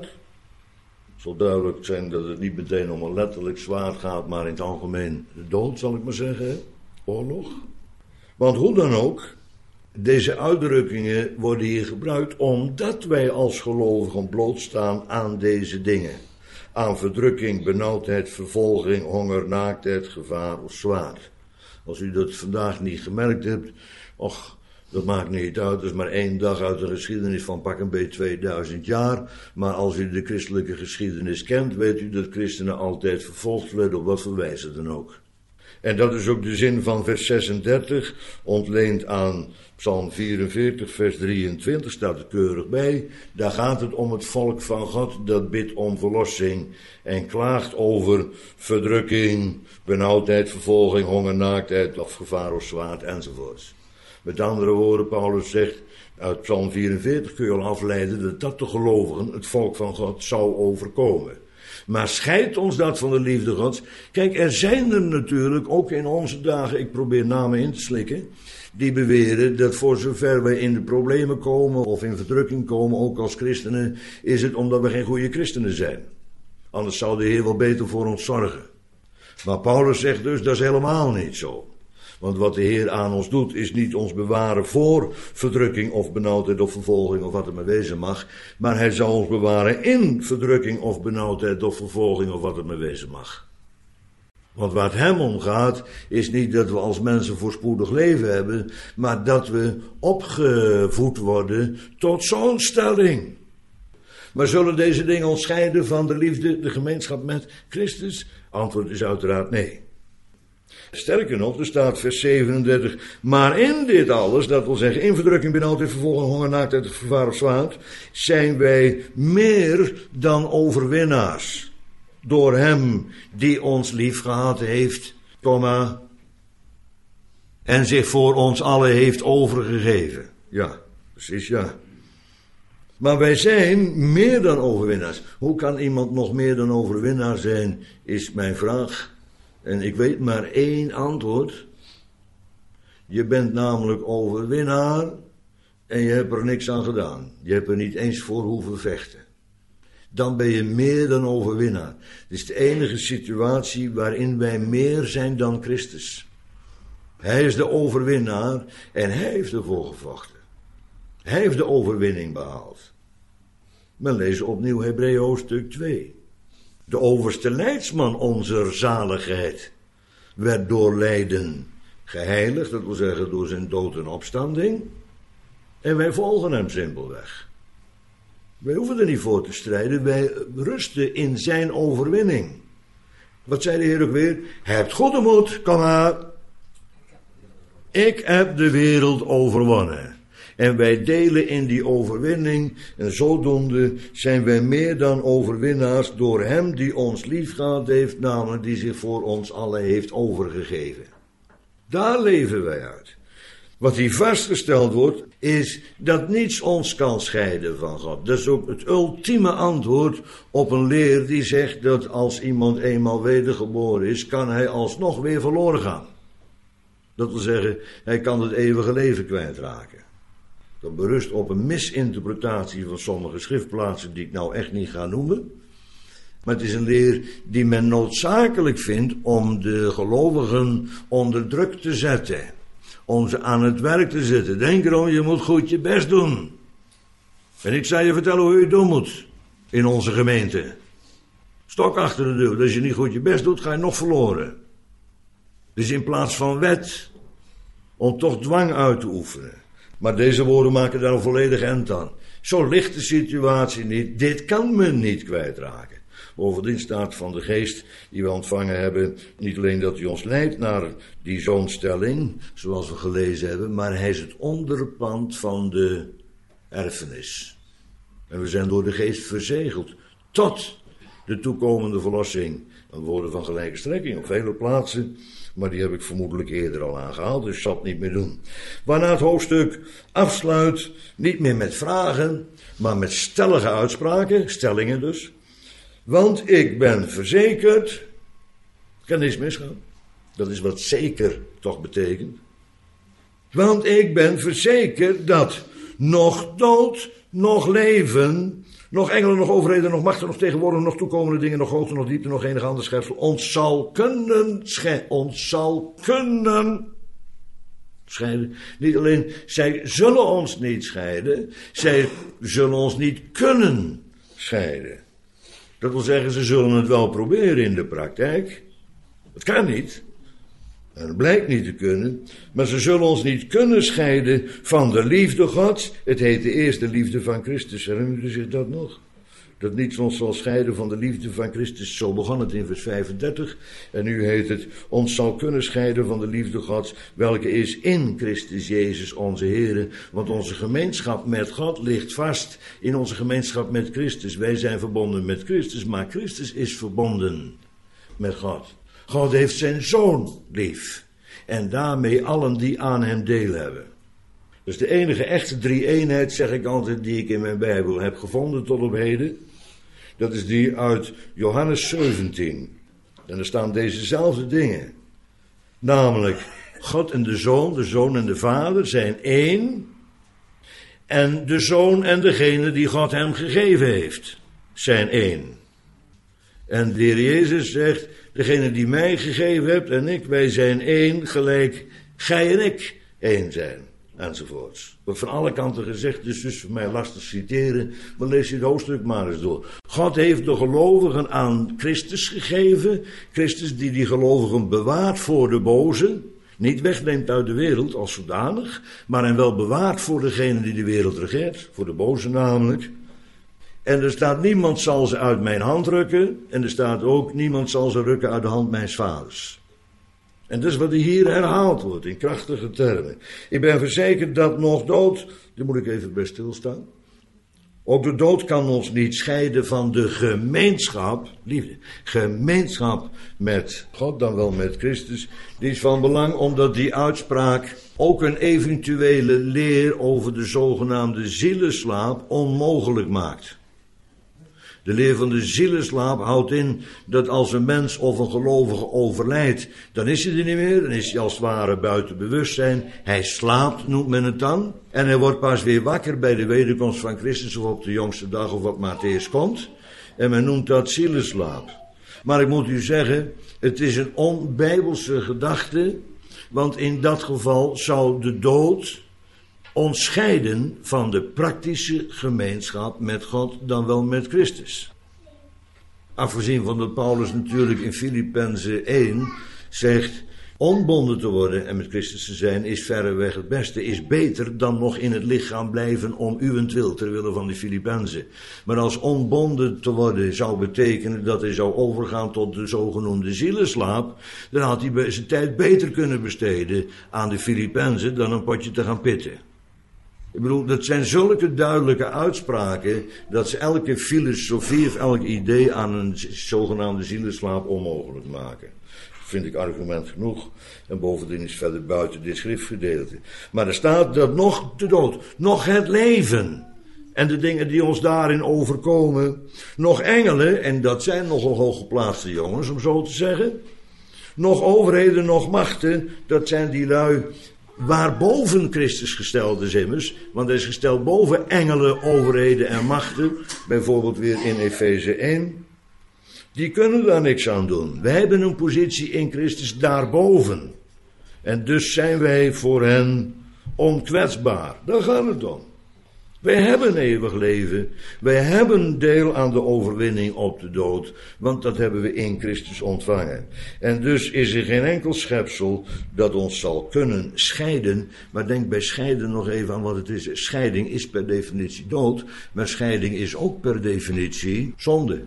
Het zal duidelijk zijn dat het niet meteen om een letterlijk zwaard gaat, maar in het algemeen de dood, zal ik maar zeggen, oorlog. Want hoe dan ook, deze uitdrukkingen worden hier gebruikt omdat wij als gelovigen blootstaan aan deze dingen. Aan verdrukking, benauwdheid, vervolging, honger, naaktheid, gevaar of zwaard. Als u dat vandaag niet gemerkt hebt, och, dat maakt niet uit, dat is maar één dag uit de geschiedenis van pak een beetje tweeduizend jaar. Maar als u de christelijke geschiedenis kent, weet u dat christenen altijd vervolgd werden, op wat voor wijze dan ook. En dat is ook de zin van vers zesendertig, ontleend aan Psalm vierenveertig, vers drieëntwintig, staat er keurig bij. Daar gaat het om het volk van God, dat bidt om verlossing en klaagt over verdrukking, benauwdheid, vervolging, honger, naaktheid, of gevaar of zwaard enzovoorts. Met andere woorden, Paulus zegt, uit Psalm vierenveertig kun je al afleiden dat dat de gelovigen, het volk van God, zou overkomen. Maar scheidt ons dat van de liefde Gods? Kijk, er zijn er natuurlijk, ook in onze dagen, ik probeer namen in te slikken, die beweren dat voor zover wij in de problemen komen of in verdrukking komen, ook als christenen, is het omdat we geen goede christenen zijn. Anders zou de Heer wel beter voor ons zorgen. Maar Paulus zegt dus, dat is helemaal niet zo. Want wat de Heer aan ons doet, is niet ons bewaren voor verdrukking of benauwdheid of vervolging of wat er maar wezen mag. Maar hij zal ons bewaren in verdrukking of benauwdheid of vervolging of wat er maar wezen mag. Want waar het hem om gaat, is niet dat we als mensen voorspoedig leven hebben, maar dat we opgevoed worden tot zo'n stelling. Maar zullen deze dingen ons scheiden van de liefde, de gemeenschap met Christus? Antwoord is uiteraard nee. Sterker nog, er staat vers zevenendertig, maar in dit alles, dat wil zeggen in verdrukking, benauwdheid, vervolging, honger, naaktheid, gevaar of zwaard, zijn wij meer dan overwinnaars. Door hem die ons lief gehad heeft, komma, en zich voor ons allen heeft overgegeven. Ja, precies ja. Maar wij zijn meer dan overwinnaars. Hoe kan iemand nog meer dan overwinnaar zijn, is mijn vraag. En ik weet maar één antwoord. Je bent namelijk overwinnaar en je hebt er niks aan gedaan. Je hebt er niet eens voor hoeven vechten. Dan ben je meer dan overwinnaar. Het is de enige situatie waarin wij meer zijn dan Christus. Hij is de overwinnaar en hij heeft ervoor gevochten. Hij heeft de overwinning behaald. Men leest opnieuw Hebreeën hoofdstuk twee. De overste leidsman onze zaligheid werd door lijden geheiligd, dat wil zeggen door zijn dood en opstanding. En wij volgen hem simpelweg. Wij hoeven er niet voor te strijden, wij rusten in zijn overwinning. Wat zei de Heer ook weer? Hebt goede moed, kom maar. Ik heb de wereld overwonnen. En wij delen in die overwinning en zodoende zijn wij meer dan overwinnaars door hem die ons liefgehad heeft, namelijk die zich voor ons allen heeft overgegeven. Daar leven wij uit. Wat hier vastgesteld wordt, is dat niets ons kan scheiden van God. Dat is ook het ultieme antwoord op een leer die zegt dat als iemand eenmaal wedergeboren is, kan hij alsnog weer verloren gaan. Dat wil zeggen, hij kan het eeuwige leven kwijtraken. Dat berust op een misinterpretatie van sommige schriftplaatsen die ik nou echt niet ga noemen. Maar het is een leer die men noodzakelijk vindt om de gelovigen onder druk te zetten. Om ze aan het werk te zetten. Denk erom, je moet goed je best doen. En ik zal je vertellen hoe je het doen moet in onze gemeente. Stok achter de deur. Als je niet goed je best doet, ga je nog verloren. Dus in plaats van wet, om toch dwang uit te oefenen. Maar deze woorden maken daar een volledig eind aan. Zo ligt de situatie niet. Dit kan men niet kwijtraken. Bovendien staat van de geest die we ontvangen hebben, niet alleen dat hij ons leidt naar die zoonstelling, zoals we gelezen hebben, maar hij is het onderpand van de erfenis. En we zijn door de geest verzegeld tot de toekomende verlossing. Woorden van gelijke strekking op vele plaatsen. Maar die heb ik vermoedelijk eerder al aangehaald, dus ik zal het niet meer doen. Waarna het hoofdstuk afsluit, niet meer met vragen, maar met stellige uitspraken, stellingen dus. Want ik ben verzekerd, kan niks misgaan. Dat is wat zeker toch betekent. Want ik ben verzekerd dat nog dood, nog leven, nog engelen, nog overheden, nog machten, nog tegenwoordig, nog toekomende dingen, nog hoogte, nog diepte, nog enig ander schepsel ons zal kunnen scheiden. Ons zal kunnen scheiden. Niet alleen, zij zullen ons niet scheiden, zij zullen ons niet kunnen scheiden. Dat wil zeggen, ze zullen het wel proberen in de praktijk. Het kan niet. En het blijkt niet te kunnen. Maar ze zullen ons niet kunnen scheiden van de liefde Gods. Het heet de eerste liefde van Christus. Herinnert u zich dat nog? Dat niets ons zal scheiden van de liefde van Christus. Zo begon het in vers vijfendertig. En nu heet het, ons zal kunnen scheiden van de liefde Gods, welke is in Christus Jezus onze Heere. Want onze gemeenschap met God ligt vast in onze gemeenschap met Christus. Wij zijn verbonden met Christus, maar Christus is verbonden met God. God heeft zijn Zoon lief. En daarmee allen die aan hem deel hebben. Dus de enige echte drie-eenheid, zeg ik altijd, die ik in mijn Bijbel heb gevonden tot op heden. Dat is die uit Johannes zeventien. En er staan dezezelfde dingen. Namelijk, God en de Zoon, de Zoon en de Vader zijn één. En de Zoon en degene die God hem gegeven heeft, zijn één. En de Heer Jezus zegt, degene die mij gegeven hebt en ik, wij zijn één, gelijk gij en ik één zijn. Enzovoorts. Wordt van alle kanten gezegd, dus is voor mij lastig citeren, maar lees je het hoofdstuk maar eens door. God heeft de gelovigen aan Christus gegeven, Christus die die gelovigen bewaart voor de boze, niet wegneemt uit de wereld als zodanig, maar hen wel bewaart voor degene die de wereld regeert, voor de boze namelijk. En er staat, niemand zal ze uit mijn hand rukken, en er staat ook, niemand zal ze rukken uit de hand mijns vaders. En dat is wat hier herhaald wordt, in krachtige termen. Ik ben verzekerd dat nog dood, daar moet ik even bij stilstaan. Ook de dood kan ons niet scheiden van de gemeenschap, liefde, gemeenschap met God, dan wel met Christus. Die is van belang omdat die uitspraak ook een eventuele leer over de zogenaamde zieleslaap onmogelijk maakt. De leer van de zieleslaap houdt in dat als een mens of een gelovige overlijdt, dan is hij er niet meer, dan is hij als het ware buiten bewustzijn. Hij slaapt, noemt men het dan. En hij wordt pas weer wakker bij de wederkomst van Christus of op de jongste dag of wat maar het eerst komt. En men noemt dat zieleslaap. Maar ik moet u zeggen, het is een onbijbelse gedachte, want in dat geval zou de dood ons scheiden van de praktische gemeenschap met God dan wel met Christus. Afgezien van dat Paulus natuurlijk in Filippenzen één zegt, onbonden te worden en met Christus te zijn is verreweg het beste, is beter dan nog in het lichaam blijven om uwentwil, ter wille van die Filippenzen. Maar als onbonden te worden zou betekenen dat hij zou overgaan tot de zogenoemde zieleslaap, dan had hij zijn tijd beter kunnen besteden aan de Filippenzen dan een potje te gaan pitten. Ik bedoel, dat zijn zulke duidelijke uitspraken dat ze elke filosofie of elk idee aan een zogenaamde zieleslaap onmogelijk maken. Dat vind ik argument genoeg. En bovendien is verder buiten dit schriftgedeelte. Maar er staat dat nog de dood, nog het leven en de dingen die ons daarin overkomen, nog engelen, en dat zijn nogal hooggeplaatste jongens om zo te zeggen, nog overheden, nog machten, dat zijn die lui waar boven Christus gesteld is immers, want hij is gesteld boven engelen, overheden en machten, bijvoorbeeld weer in Efeze één, die kunnen daar niks aan doen. Wij hebben een positie in Christus daarboven. En dus zijn wij voor hen onkwetsbaar. Daar gaat het om. Wij hebben eeuwig leven. Wij hebben deel aan de overwinning op de dood. Want dat hebben we in Christus ontvangen. En dus is er geen enkel schepsel dat ons zal kunnen scheiden. Maar denk bij scheiden nog even aan wat het is. Scheiding is per definitie dood. Maar scheiding is ook per definitie zonde.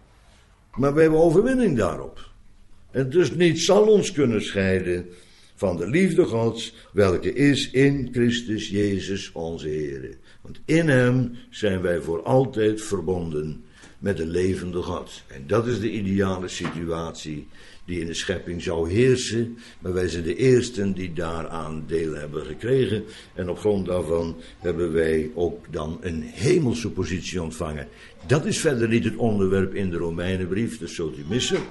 Maar we hebben overwinning daarop. En dus niets zal ons kunnen scheiden van de liefde Gods, welke is in Christus Jezus onze Heer. Want in hem zijn wij voor altijd verbonden met de levende God. En dat is de ideale situatie die in de schepping zou heersen. Maar wij zijn de eersten die daaraan deel hebben gekregen. En op grond daarvan hebben wij ook dan een hemelse positie ontvangen. Dat is verder niet het onderwerp in de Romeinenbrief, dat zult u missen.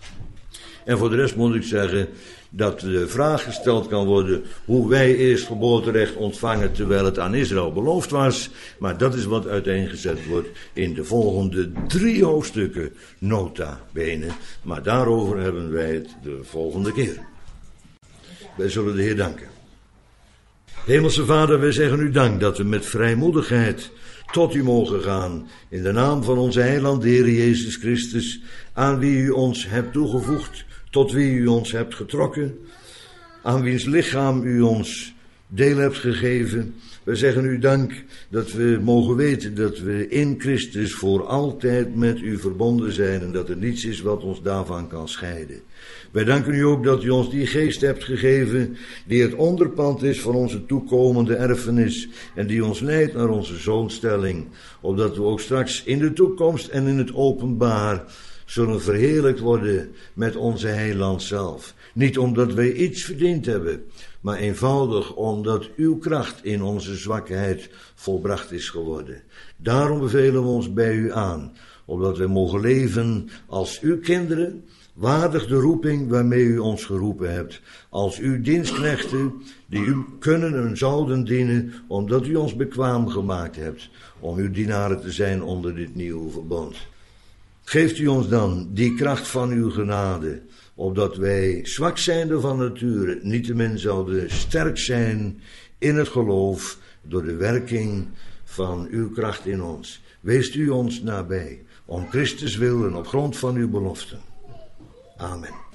En voor de rest moet ik zeggen dat de vraag gesteld kan worden hoe wij eerstgeboorterecht ontvangen terwijl het aan Israël beloofd was. Maar dat is wat uiteengezet wordt in de volgende drie hoofdstukken nota bene. Maar daarover hebben wij het de volgende keer. Wij zullen de Heer danken. Hemelse Vader, wij zeggen u dank dat we met vrijmoedigheid tot u mogen gaan, in de naam van onze heiland, de Heer Jezus Christus, aan wie u ons hebt toegevoegd, tot wie u ons hebt getrokken, aan wiens lichaam u ons deel hebt gegeven. Wij zeggen u dank dat we mogen weten dat we in Christus voor altijd met u verbonden zijn en dat er niets is wat ons daarvan kan scheiden. Wij danken u ook dat u ons die geest hebt gegeven die het onderpand is van onze toekomende erfenis en die ons leidt naar onze zoonstelling, opdat we ook straks in de toekomst en in het openbaar zullen verheerlijkt worden met onze heiland zelf. Niet omdat wij iets verdiend hebben, maar eenvoudig omdat uw kracht in onze zwakheid volbracht is geworden. Daarom bevelen we ons bij u aan opdat wij mogen leven als uw kinderen, waardig de roeping waarmee u ons geroepen hebt, als uw dienstknechten die u kunnen en zouden dienen, omdat u ons bekwaam gemaakt hebt om uw dienaren te zijn onder dit nieuwe verbond. Geeft u ons dan die kracht van uw genade, opdat wij zwak zijnde van nature niettemin zouden sterk zijn in het geloof door de werking van uw kracht in ons. Weest u ons nabij, om Christus wil en op grond van uw beloften. Amen.